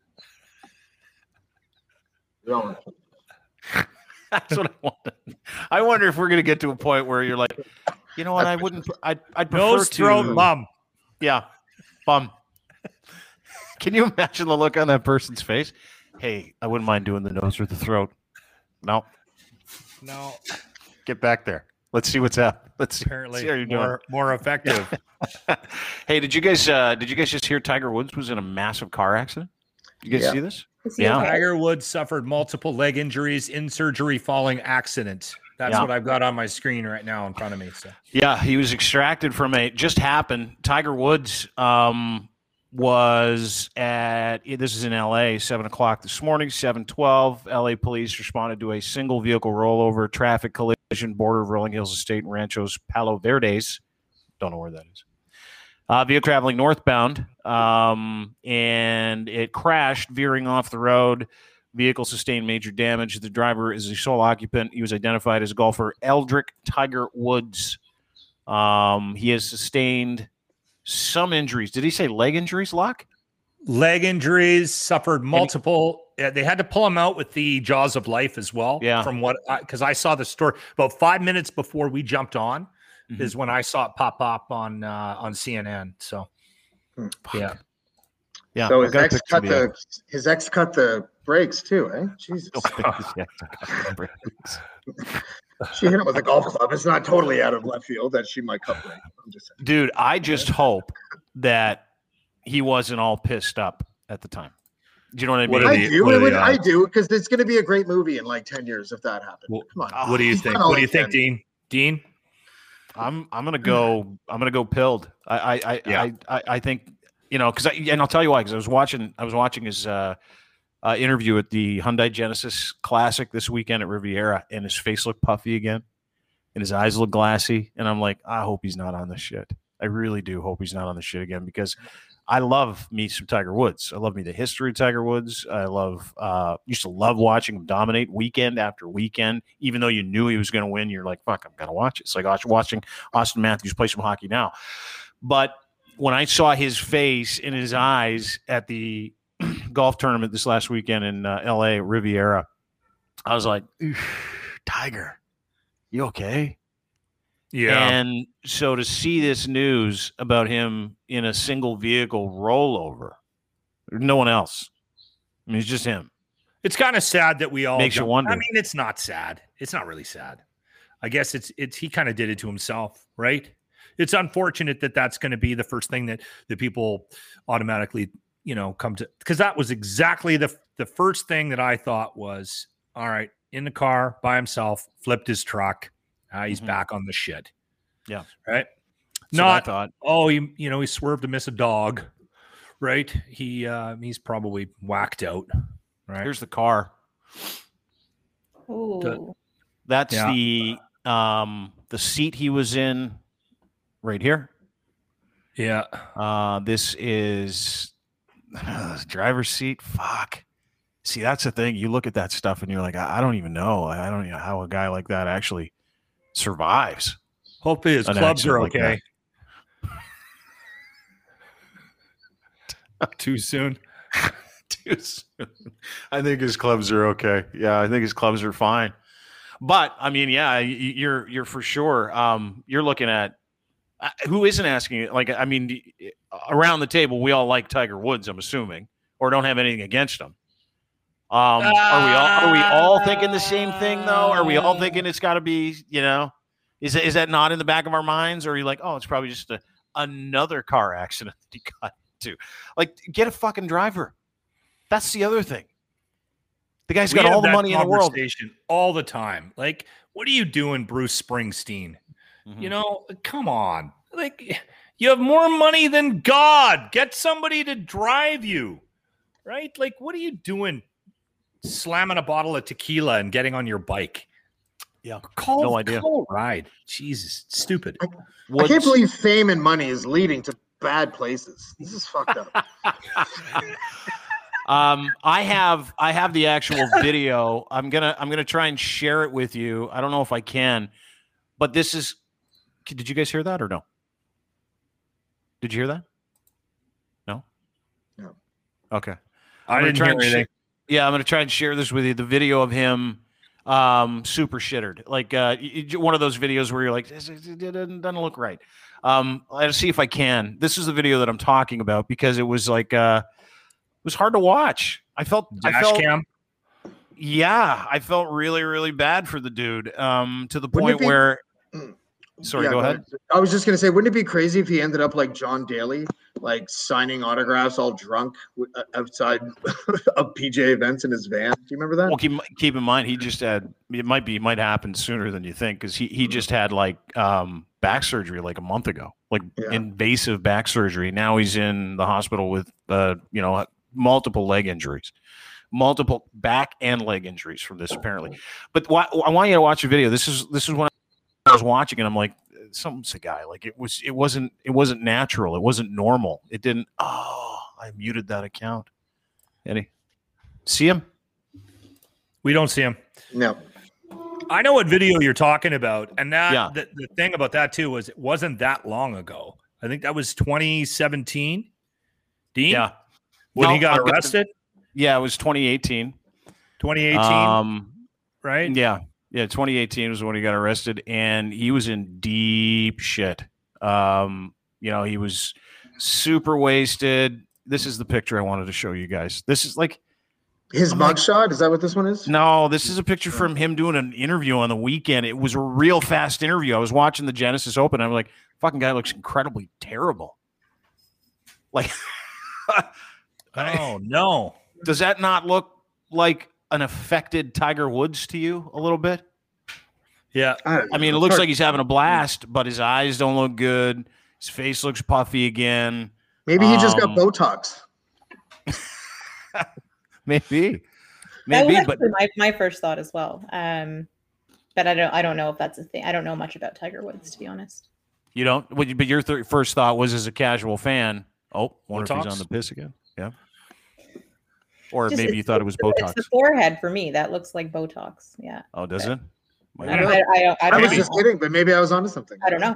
No. That's what I want. I wonder if we're going to get to a point where you're like, you know what? I wouldn't. I'd prefer nose, throat, bum. Yeah, bum. Can you imagine the look on that person's face? Hey, I wouldn't mind doing the nose or the throat. No. Get back there. Let's see what's up. Let's see how you're doing. More effective. Hey, did you guys just hear Tiger Woods was in a massive car accident? Did you guys see this? Yeah. Tiger Woods suffered multiple leg injuries in surgery following accident. That's what I've got on my screen right now in front of me. So. Yeah, he was extracted from just happened. Tiger Woods was this is in LA, 7:00 this morning, 7:12. LA police responded to a single vehicle rollover traffic collision border of Rolling Hills Estate and Ranchos Palo Verdes. Don't know where that is. Vehicle traveling northbound, and it crashed, veering off the road. Vehicle sustained major damage. The driver is a sole occupant. He was identified as golfer Eldrick Tiger Woods. He has sustained some injuries. Did he say leg injuries, Locke? Leg injuries, suffered multiple. They had to pull him out with the jaws of life as well. Yeah. From because I saw the story about 5 minutes before we jumped on is when I saw it pop up on CNN. So, yeah. So his ex cut the brakes too, eh? Jesus. She hit him with a golf club. It's not totally out of left field that she might cut brakes. I'm just saying. Dude, I just hope that he wasn't all pissed up at the time. Do you know what I mean? I do, because it's going to be a great movie in 10 years if that happens. Come on. What do you think? What do you think, Dean? Dean? I'm gonna go pilled. I think, because and I'll tell you why, because I was watching his interview at the Hyundai Genesis Classic this weekend at Riviera, and his face looked puffy again, and his eyes look glassy, and I'm like, I hope he's not on this shit. I really do hope he's not on this shit again, because I love me some Tiger Woods. I love me the history of Tiger Woods. I used to love watching him dominate weekend after weekend. Even though you knew he was going to win, you're like, fuck, I'm going to watch it. It's like watching Austin Matthews play some hockey now. But when I saw his face and his eyes at the golf tournament this last weekend in LA, Riviera, I was like, Tiger, you okay? Yeah. And so to see this news about him in a single vehicle rollover, no one else. I mean, it's just him. It's kind of sad that we all makes you wonder. I mean, it's not sad. It's not really sad. I guess it's he kind of did it to himself, right? It's unfortunate that that's going to be the first thing that people automatically, come to, because that was exactly the first thing that I thought was, all right, in the car by himself, flipped his truck. He's back on the shit. Yeah. Right. That's Not, what I thought. oh, he swerved to miss a dog. Right. He's probably whacked out. Right. Here's the car. Ooh. That's the seat he was in right here. Yeah. This is driver's seat. Fuck. See, that's the thing. You look at that stuff and you're like, I don't even know. I don't even know how a guy like that actually survives. Hopefully his clubs are okay. Too soon. Too soon. I think his clubs are okay. Yeah, I think his clubs are fine. But I mean, yeah, you're for sure. You're looking at who isn't asking it. Like, I mean, around the table, we all like Tiger Woods, I'm assuming, or don't have anything against him. Are we all thinking the same thing though? Are we all thinking it's got to be, is that not in the back of our minds? Or are you like, oh, it's probably just another car accident that he got into? Like, get a fucking driver. That's the other thing. The guy's got all the money in the world. All the time. Like, what are you doing, Bruce Springsteen? Come on. Like, you have more money than God. Get somebody to drive you. Right? Like, what are you doing? Slamming a bottle of tequila and getting on your bike. Yeah. Call a ride. Jesus. Stupid. I can't believe fame and money is leading to bad places. This is fucked up. I have the actual video. I'm gonna try and share it with you. I don't know if I can, but this is. Did you guys hear that or no? Did you hear that? No. No. Okay. I didn't hear anything. Yeah, I'm gonna try and share this with you. The video of him, super shittered. Like one of those videos where you're like, it doesn't look right. Let's see if I can. This is the video that I'm talking about because it was like. It was hard to watch. I felt cam. Yeah, I felt really, really bad for the dude. To the point where. Sorry, go ahead. I was just gonna say, wouldn't it be crazy if he ended up like John Daly, like signing autographs all drunk outside of PJ events in his van? Do you remember that? Well, keep in mind he just had. It might happen sooner than you think because he just had like back surgery like a month ago, like invasive back surgery. Now he's in the hospital with multiple leg injuries, multiple back and leg injuries from this apparently. But I want you to watch a video. This is when I was watching and I'm like, something's a guy. Like it wasn't natural. It wasn't normal. It didn't. Oh, I muted that account. Eddie, see him? We don't see him. No. I know what video you're talking about, and that the thing about that too was it wasn't that long ago. I think that was 2017. Dean, yeah, when he got arrested. Yeah, it was 2018. 2018, right? Yeah, 2018 was when he got arrested, and he was in deep shit. He was super wasted. This is the picture I wanted to show you guys. This is like. His mugshot? Is that what this one is? No, this is a picture from him doing an interview on the weekend. It was a real fast interview. I was watching the Genesis Open. I'm like, fucking guy looks incredibly terrible. Like, oh no. Does that not look like an affected Tiger Woods to you a little bit? Yeah. I mean, it looks like he's having a blast, but his eyes don't look good. His face looks puffy again. Maybe he just got Botox. Maybe, that was but my first thought as well. But I don't know if that's a thing. I don't know much about Tiger Woods, to be honest. You don't. But your first thought was, as a casual fan, wonder if he's on the piss again. Yeah. Or just, maybe you thought it was Botox. It's the forehead for me. That looks like Botox. Yeah. Oh, does it? I was just kidding, but maybe I was onto something. I don't know.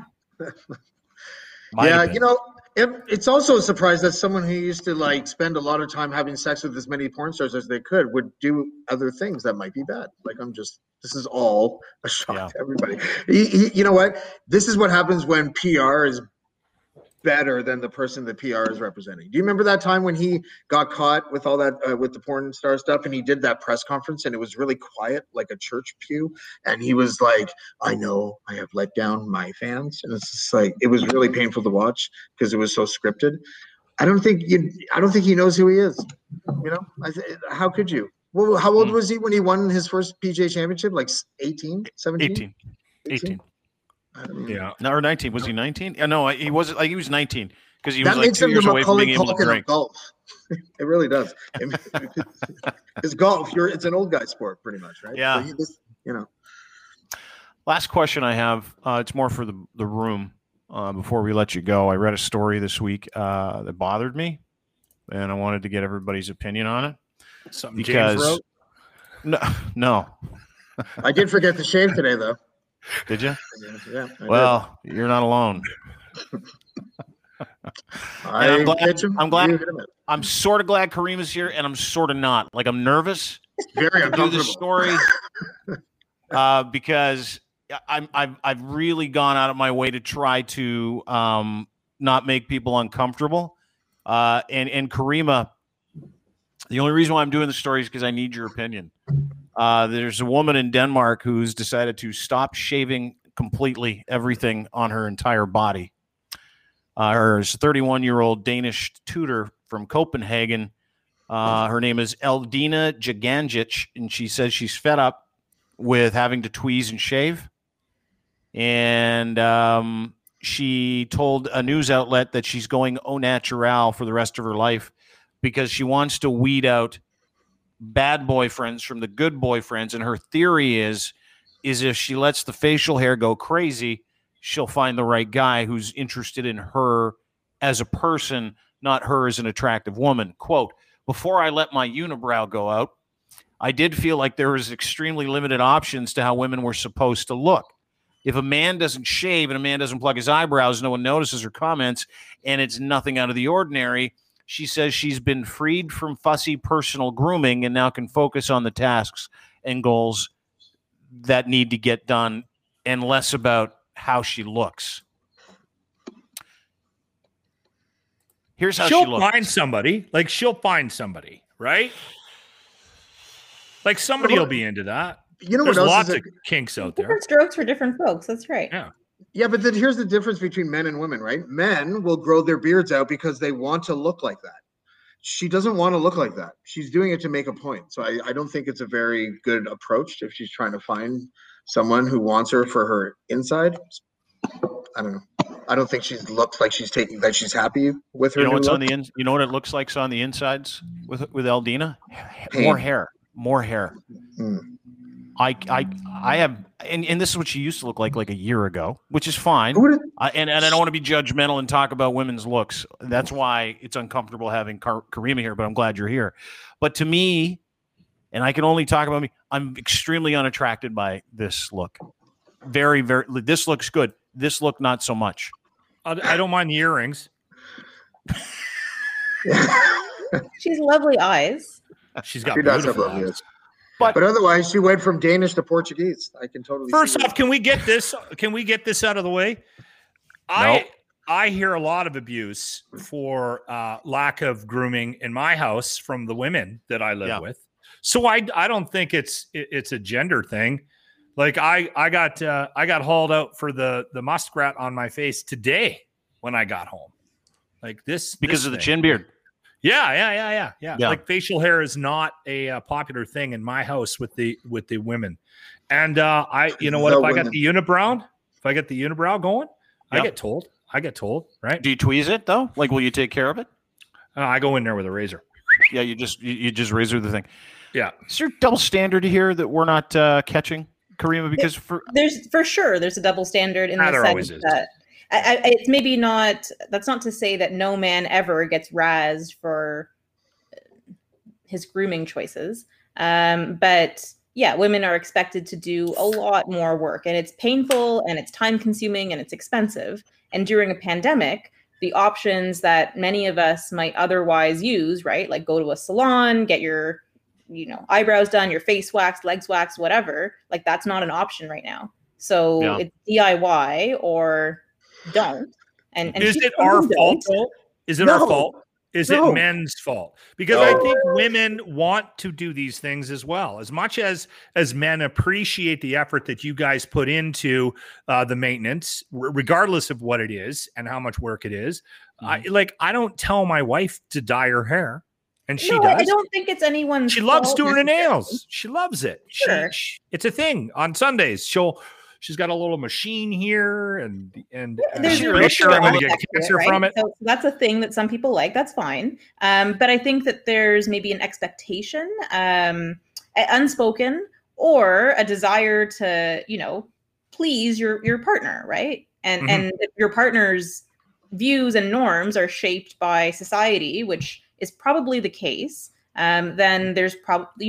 Yeah, it's also a surprise that someone who used to like spend a lot of time having sex with as many porn stars as they could would do other things that might be bad. Like this is all a shock to everybody. You know what? This is what happens when PR is better than the person the PR is representing. Do you remember that time when he got caught with all that with the porn star stuff, and he did that press conference and it was really quiet, like a church pew, and he was like, I know I have let down my fans, and it's just like it was really painful to watch because it was so scripted. I don't think he knows who he is. How could you? Well, how old was he when he won his first PGA championship? Like 18, 17? 18. Yeah. No, or 19. Was he 19? No, he wasn't. Like, he was 19 because he was That like makes 2 him years the away from Macaulay being able to Culkin drink. of golf. It really does. It's golf. It's an old guy sport, pretty much, right? Yeah. So you know. Last question I have. It's more for the room. Before we let you go, I read a story this week that bothered me, and I wanted to get everybody's opinion on it. Something James wrote? No. I did forget to shave today, though. Did you? Yeah. Well, you're not alone. I'm glad. I'm sort of glad Kareem is here, and I'm sort of not. Like, I'm nervous. Very to do this uncomfortable. story because I've really gone out of my way to try to not make people uncomfortable. And Karima, the only reason why I'm doing the story is because I need your opinion. There's a woman in Denmark who's decided to stop shaving completely everything on her entire body. Her 31-year-old Danish tutor from Copenhagen. Her name is Eldina Jaganjic, and she says she's fed up with having to tweeze and shave. And she told a news outlet that she's going au naturel for the rest of her life because she wants to weed out bad boyfriends from the good boyfriends. And her theory is if she lets the facial hair go crazy, she'll find the right guy who's interested in her as a person, not her as an attractive woman. Quote, before I let my unibrow go out, I did feel like there was extremely limited options to how women were supposed to look. If a man doesn't shave and a man doesn't plug his eyebrows, no one notices or comments, and it's nothing out of the ordinary. She says she's been freed from fussy personal grooming and now can focus on the tasks and goals that need to get done and less about how she looks. Here's how she looks. She'll find somebody. Like, she'll find somebody, right? Like, somebody will be into that. You know There's what else lots is of kinks out there. Different strokes for different folks. That's right. Yeah. Yeah, but then here's the difference between men and women, right? Men will grow their beards out because they want to look like that. She doesn't want to look like that. She's doing it to make a point. So I don't think it's a very good approach if she's trying to find someone who wants her for her inside. I don't know. I don't think she looks like she's happy with her. You know new what's look. on the you know what it looks like on the insides with Eldina? Pain. More hair. Mm. I have, and this is what she used to look like a year ago, which is fine. And I don't want to be judgmental and talk about women's looks. That's why it's uncomfortable having Karima here, but I'm glad you're here. But to me, and I can only talk about me, I'm extremely unattracted by this look. Very, very, this looks good. This look, not so much. I don't mind the earrings. She's lovely eyes. She's got She does have beautiful lovely eyes. eyes. But otherwise, she went from Danish to Portuguese. I can totally. First see off, can we get this? Can we get this out of the way? I hear a lot of abuse for lack of grooming in my house from the women that I live with. So I don't think it's a gender thing. Like I got hauled out for the muskrat on my face today when I got home. Like this because of the chin beard. Yeah. Like facial hair is not a popular thing in my house with the women. And you know what? If I got the unibrow going, I get told, right? Do you tweeze it though? Like, will you take care of it? I go in there with a razor. Yeah, you just razor the thing. Yeah. Is there a double standard here that we're not catching, Karima? Because there's for sure there's a double standard in the sense that it's maybe not. That's not to say that no man ever gets razzed for his grooming choices, but yeah, women are expected to do a lot more work, and it's painful, and it's time consuming, and it's expensive. And during a pandemic, the options that many of us might otherwise use, right, like go to a salon, get your eyebrows done, your face waxed, legs waxed, whatever, like that's not an option right now. So it's DIY or don't. And is it our fault? Is it our fault? Is it men's fault? Because I think women want to do these things as well. As much as men appreciate the effort that you guys put into the maintenance, regardless of what it is and how much work it is. I don't tell my wife to dye her hair. And she No, does. I don't think it's anyone's She loves fault doing her necessarily. nails. She loves it. Sure. It's a thing on Sundays. She's got a little machine here, and There's I'm a pretty sure I'm going to get aspect to cancer right? from it. So that's a thing that some people like. That's fine. But I think that there's maybe an expectation, unspoken, or a desire to, please your partner, right? And and if your partner's views and norms are shaped by society, which is probably the case, then there's probably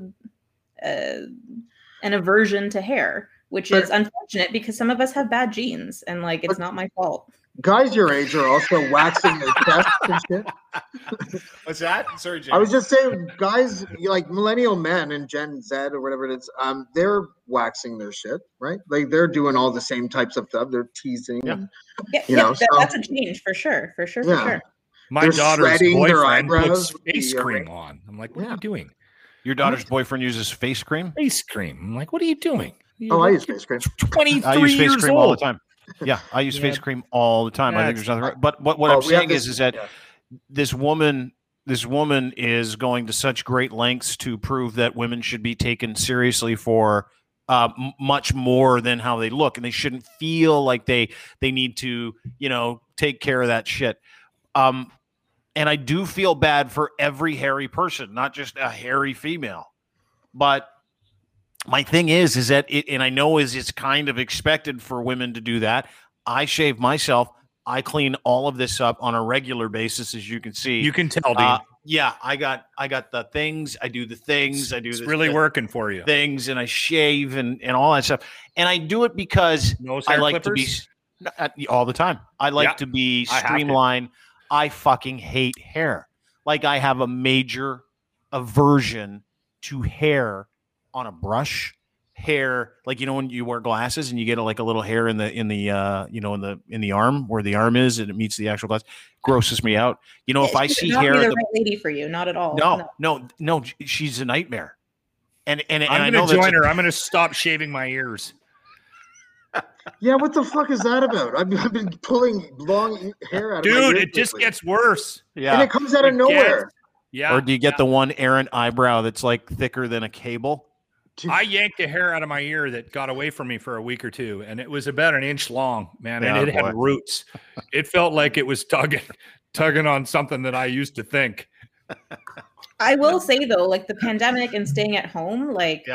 an aversion to hair, which is unfortunate because some of us have bad genes, and it's not my fault. Guys your age are also waxing their chests and shit. What's that? Sorry, Jay. I was just saying, guys like millennial men and Gen Z or whatever it is, they're waxing their shit, right? Like they're doing all the same types of stuff. They're teasing. Yeah. And, That's a change for sure. For sure. My They're daughter's shredding their boyfriend eyebrows puts with face the, cream on. I'm like, what are you doing? Your daughter's boyfriend uses face cream? Face cream. I'm like, what are you doing? Oh, I use face cream. 23 I use face years cream old. all the time. Yeah, I use face cream all the time. I think there's nothing right. But what I'm saying is that this woman is going to such great lengths to prove that women should be taken seriously for much more than how they look, and they shouldn't feel like they need to, take care of that shit. And I do feel bad for every hairy person, not just a hairy female. But my thing is that and I know it's kind of expected for women to do that. I shave myself. I clean all of this up on a regular basis, as you can see. You can tell, Dean. Yeah, I got the things. I do the things. I do. It's really working for you. Things, and I shave and all that stuff. And I do it because I like to be all the time. I like to be streamlined. I fucking hate hair. Like I have a major aversion to hair on a brush. Hair, like when you wear glasses and you get a little hair in the arm where the arm is and it meets the actual glass, grosses me out. If I see hair, not the right lady for you, not at all. No, she's a nightmare. And I'm going to join her. I'm going to stop shaving my ears. Yeah, what the fuck is that about? I've been pulling long hair out of my Dude, ears it just lately. gets worse. Yeah, and it comes out of nowhere. Yeah. Or do you get the one errant eyebrow that's like thicker than a cable? I yanked a hair out of my ear that got away from me for a week or two, and it was about an inch long, man, and it had roots. It felt like it was tugging on something that I used to think. I will say though, the pandemic and staying at home,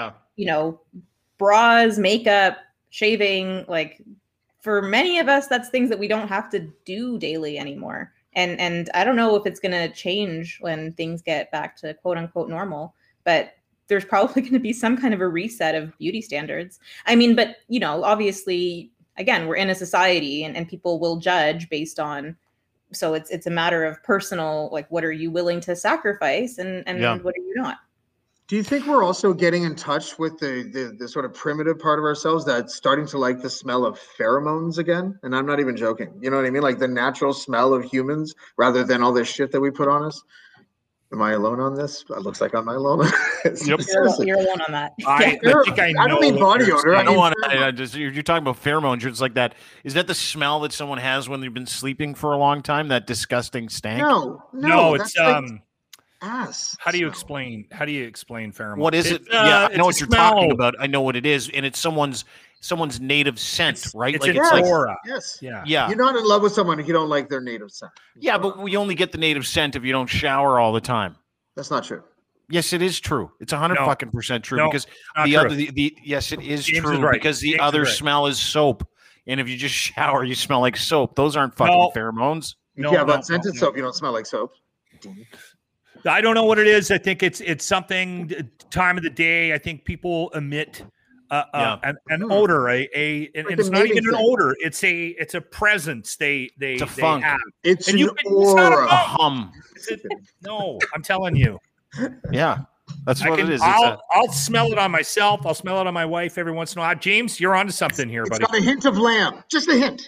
bras, makeup, shaving, for many of us, that's things that we don't have to do daily anymore. And I don't know if it's going to change when things get back to quote unquote normal, but there's probably going to be some kind of a reset of beauty standards. I mean, but obviously, again, we're in a society and people will judge based on, so it's a matter of personal, what are you willing to sacrifice and what are you not? Do you think we're also getting in touch with the sort of primitive part of ourselves that's starting to like the smell of pheromones again? And I'm not even joking. You know what I mean? Like the natural smell of humans rather than all this shit that we put on us. Am I alone on this? It looks like I'm alone. Yep. You're alone on that. I think I know. I don't mean body odor. I don't want to. You're talking about pheromones. It's like that. Is that the smell that someone has when they've been sleeping for a long time? That disgusting stank? No, it's ass. How do you explain pheromones? What is it? Yeah, I know what you're talking about. I know what it is, and it's someone's native scent, right? It's an aura. Yes. Yeah. You're not in love with someone if you don't like their native scent. Yeah, but we only get the native scent if you don't shower all the time. That's not true. Yes, it is true. It's 100% true because yes, it is James true is right. because the James other is right. smell is soap, and if you just shower, you smell like soap. Those aren't fucking pheromones. But scented soap, you don't smell like soap. I don't know what it is. I think it's something. Time of the day. I think people emit an odor. And it's not even an odor. It's a presence. It's a funk. Have. It's and an aura. A hum. No, I'm telling you. Yeah, that's what it is. I'll smell it on myself. I'll smell it on my wife every once in a while. James, you're onto something here, buddy. It's got a hint of lamb. Just a hint.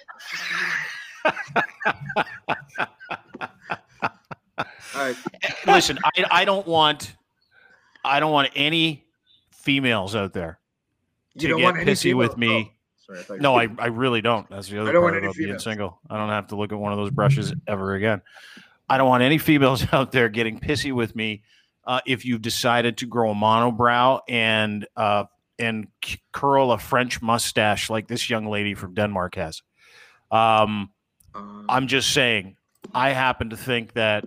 All right. Listen, I don't want any females out there to get pissy with me. Sorry, no, I really don't. That's the other part about being single. I don't have to look at one of those brushes ever again. I don't want any females out there getting pissy with me if you've decided to grow a monobrow and curl a French mustache like this young lady from Denmark has. I'm just saying, I happen to think that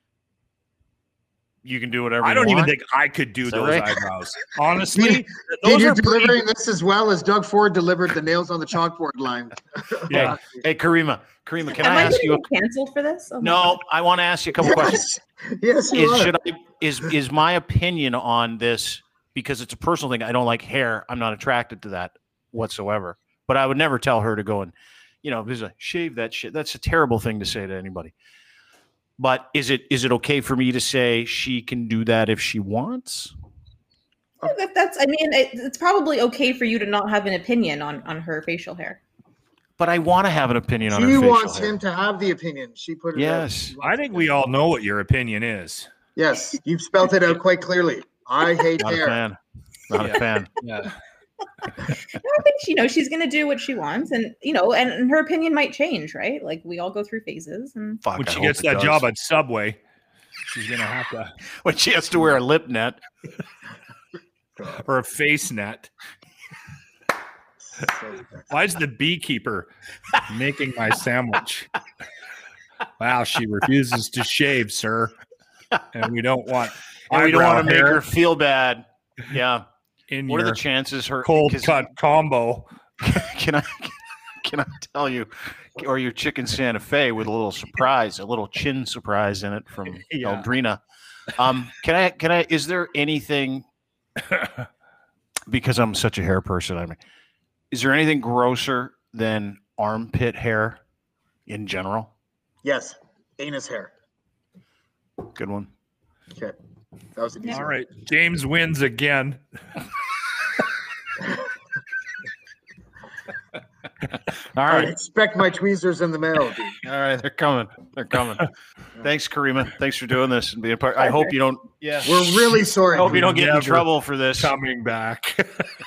you can do whatever I you don't even want. think I could do those right? eyebrows. Honestly, Dude, those you're are pretty. delivering this as well as Doug Ford delivered the nails on the chalkboard line. Yeah. Hey, Karima, can Am I I ask you? getting canceled for this? Oh my No, God. I want to ask you a couple questions. Yes, you are. Is my opinion on this, because it's a personal thing? I don't like hair. I'm not attracted to that whatsoever. But I would never tell her to go and, shave that shit. That's a terrible thing to say to anybody. But is it okay for me to say she can do that if she wants? It's probably okay for you to not have an opinion on her facial hair. But I want to have an opinion on her She facial wants hair. him to have the opinion. She put it Yes. out. I think we all know what your opinion is. Yes, you've spelt it out quite clearly. I hate Not a hair. fan. Not a fan. Yeah. I think she's going to do what she wants, and and her opinion might change, right? Like we all go through phases, and Fuck, When I she hope gets it that does. job at Subway, she's gonna have to, When she has to wear a lip net. or a face net. Why is the beekeeper making my sandwich? Wow, she refuses to shave, sir, and we don't want. And we don't eyebrow want to make hair her feel bad. Yeah. in What are your the chances her cold 'cause cut combo. Can I tell you, or your chicken Santa Fe with a little surprise, a little chin surprise in it from Yeah. Eldrina. Can I? Is there anything? Because I'm such a hair person. Is there anything grosser than armpit hair in general? Yes, anus hair. Good one. Okay, that was an easy All one. right, James wins again. All I right. expect my tweezers in the mail, dude. All right. They're coming. Thanks, Karima. Thanks for doing this and being part. I hope you don't. Yeah. We're really sorry. I hope you don't get in Never trouble for this. Coming back.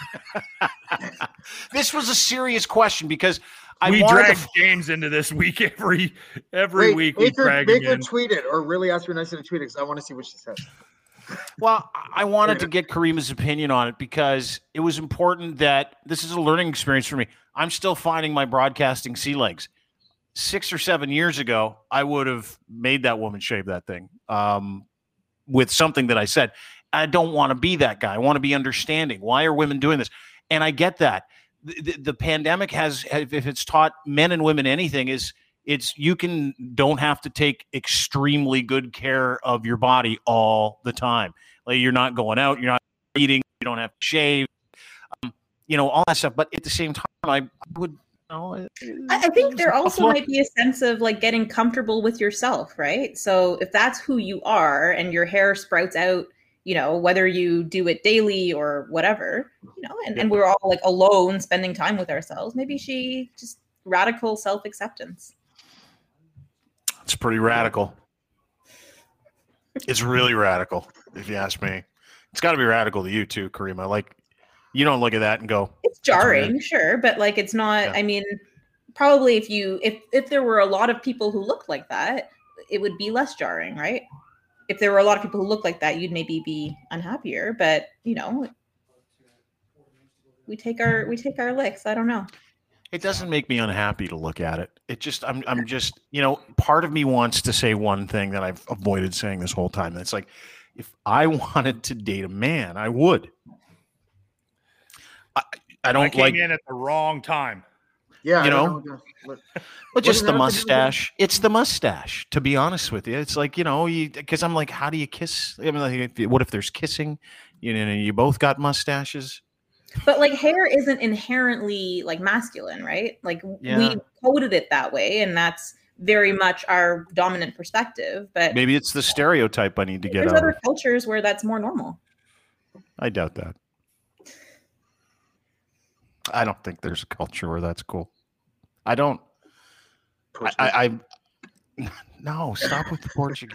This was a serious question because We wanted drag to- James into this week every Wait, week. We make her, drag him make her in. tweet it or really ask her nicely to tweet it because I want to see what she says. Well, I wanted to get Karima's opinion on it because it was important that this is a learning experience for me. I'm still finding my broadcasting sea legs. 6 or 7 years ago, I would have made that woman shave that thing with something that I said. I don't want to be that guy. I want to be understanding. Why are women doing this? And I get that. The pandemic has, if it's taught men and women anything, is don't have to take extremely good care of your body all the time. Like you're not going out, you're not eating, you don't have to shave, all that stuff. But at the same time, I would. I think there also might be a sense of like getting comfortable with yourself, right? So if that's who you are and your hair sprouts out, whether you do it daily or whatever, and we're all like alone spending time with ourselves, maybe she just radical self-acceptance. It's pretty radical. It's really radical, if you ask me. It's got to be radical to you too, Karima. Like, you don't look at that and go, it's jarring, sure, but like it's not. Yeah. I mean, probably if there were a lot of people who looked like that, it would be less jarring, right? If there were a lot of people who looked like that, you'd maybe be unhappier. But we take our licks. I don't know. It doesn't make me unhappy to look at it. It just, I'm just, part of me wants to say one thing that I've avoided saying this whole time. And it's like, if I wanted to date a man, I would. I don't came like in at the wrong time. Yeah, but just the does that have to do with mustache. It's the mustache, to be honest with you. It's like, because I'm like, how do you kiss? I mean, like, what if there's kissing? You both got mustaches. But like hair isn't inherently like masculine, right? Like we coded it that way, and that's very much our dominant perspective. But maybe it's the stereotype I need to get there's out. other cultures where that's more normal. I doubt that. I don't think there's a culture where that's cool. I don't. No, stop with the Portuguese.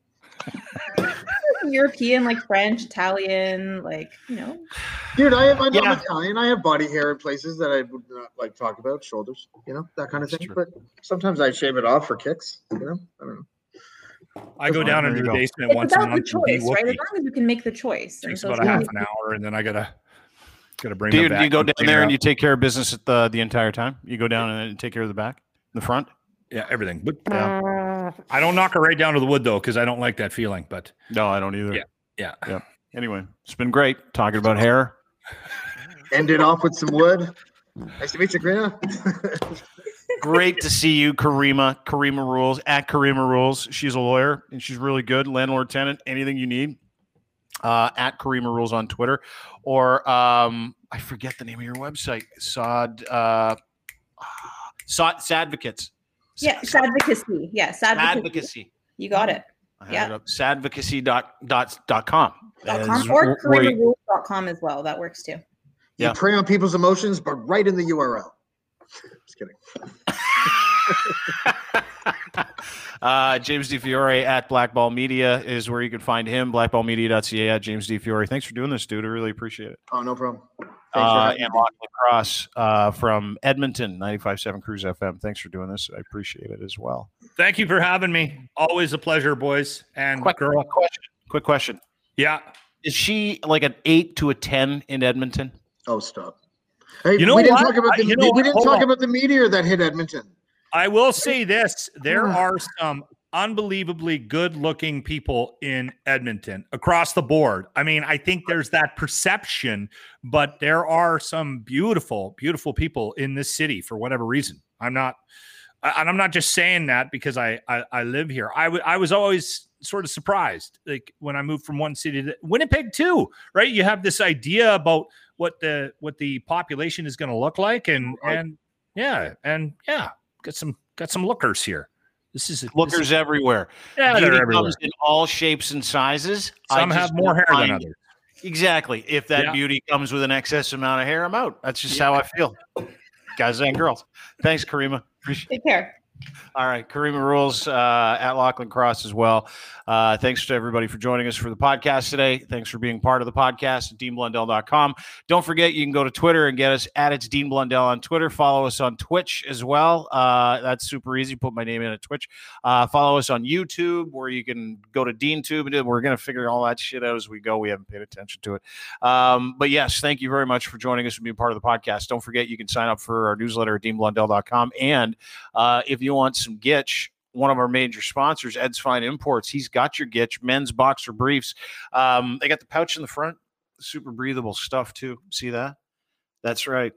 European, like French, Italian, like, Dude, I'm Italian. I have body hair in places that I would not like talk about, shoulders, that kind of thing. But sometimes I shave it off for kicks, I don't know. I go down into the basement It's once a about the month. And be choice, right? As whoopee. long as you can make the choice. And Takes so about it's a half really- an hour, and then I gotta bring. Do the you go vacuum down there and cleaner you up. take care of business at the entire time? You go down and take care of the back, the front? Yeah, everything. But Yeah. I don't knock her right down to the wood though, because I don't like that feeling. But No, I don't either. yeah. Anyway, it's been great talking about hair. End it off with some wood. Nice to meet you, Karina. Great to see you, Karima. Karima Rules, at Karima Rules. She's a lawyer and she's really good. Landlord, tenant, anything you need. At Karima Rules on Twitter. Or I forget the name of your website. Sadvocates. Yeah, Sadvocacy. Yeah, Sadvocacy. You got it. I had it up. Sadvocacy.com. Or KarimaRules.com as well. That works too. You prey on people's emotions, but right in the URL. Just kidding. James DeFiore at Blackball Media is where you can find him. Blackballmedia.ca at James DeFiore. Thanks for doing this, dude. I really appreciate it. Oh, no problem. And Lachlan Cross from Edmonton, 95.7 Cruise FM. Thanks for doing this. I appreciate it as well. Thank you for having me. Always a pleasure, boys and girl. Quick question. Yeah. Is she like an 8 to a 10 in Edmonton? Oh, stop. Hey, You know we didn't what? talk about the, You know we didn't what? talk Hold on. about the meteor that hit Edmonton. I will say this: there are some unbelievably good-looking people in Edmonton across the board. I mean, I think there's that perception, but there are some beautiful, beautiful people in this city for whatever reason. I'm not just saying that because I live here. I was always sort of surprised, like when I moved from one city to Winnipeg too. Right? You have this idea about what the population is going to look like, and got some lookers here. Lookers everywhere. Yeah, Beauty they're everywhere. comes in all shapes and sizes. Some I have just more hair find- than others. Exactly. If that beauty comes with an excess amount of hair, I'm out. That's just how I feel. Guys and girls. Thanks, Karima. Appreciate Take care. All right. Karima Rules at Lachlan Cross as well. Thanks to everybody for joining us for the podcast today. Thanks for being part of the podcast at DeanBlundell.com. Don't forget, you can go to Twitter and get us at It's Dean Blundell on Twitter. Follow us on Twitch as well. That's super easy. Put my name in at Twitch. Follow us on YouTube, where you can go to DeanTube, and we're going to figure all that shit out as we go. We haven't paid attention to it. But yes, thank you very much for joining us and being part of the podcast. Don't forget, you can sign up for our newsletter at DeanBlundell.com. And if you want some Gitch, one of our major sponsors, Ed's Fine Imports, he's got your Gitch men's boxer briefs. They got the pouch in the front, super breathable stuff too. See that? That's right.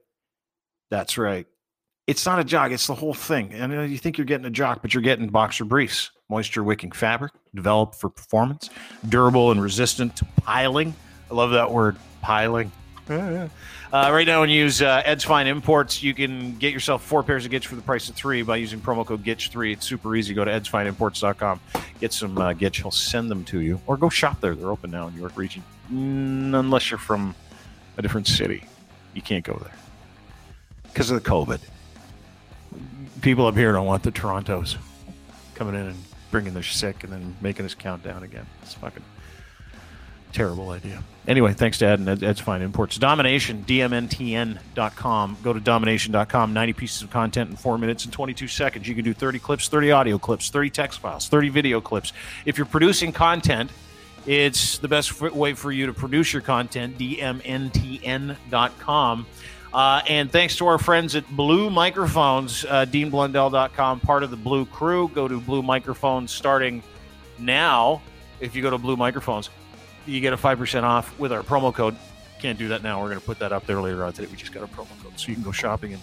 It's not a jock, it's the whole thing. And you think you're getting a jock, but you're getting boxer briefs. Moisture wicking fabric, developed for performance, durable and resistant to piling. I love that word, piling. Right now, when you use Ed's Fine Imports, you can get yourself 4 pairs of Gitch for the price of 3 by using promo code GITCH3. It's super easy. Go to edsfineimports.com. Get some Gitch. He'll send them to you. Or go shop there. They're open now in New York region. Unless you're from a different city. You can't go there. Because of the COVID. People up here don't want the Torontos coming in and bringing their sick and then making us count down again. It's fucking terrible idea. Anyway, thanks to Ed and Ed's Fine Imports. Domination, DMNTN.com. Go to domination.com. 90 pieces of content in 4 minutes and 22 seconds. You can do 30 clips, 30 audio clips, 30 text files, 30 video clips. If you're producing content, it's the best way for you to produce your content, DMNTN.com. And thanks to our friends at Blue Microphones, DeanBlundell.com, part of the Blue crew. Go to Blue Microphones starting now. If you go to Blue Microphones, you get a 5% off with our promo code. Can't do that now. We're going to put that up there later on today. We just got a promo code, so you can go shopping and,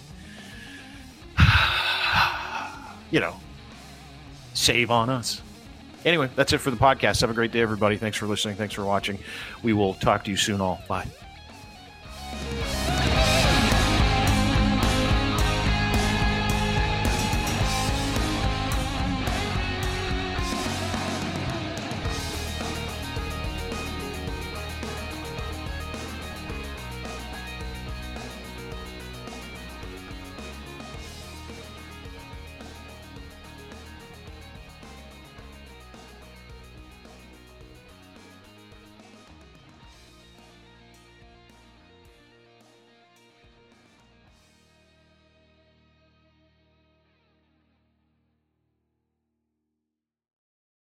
save on us. Anyway, that's it for the podcast. Have a great day, everybody. Thanks for listening. Thanks for watching. We will talk to you soon all. Bye.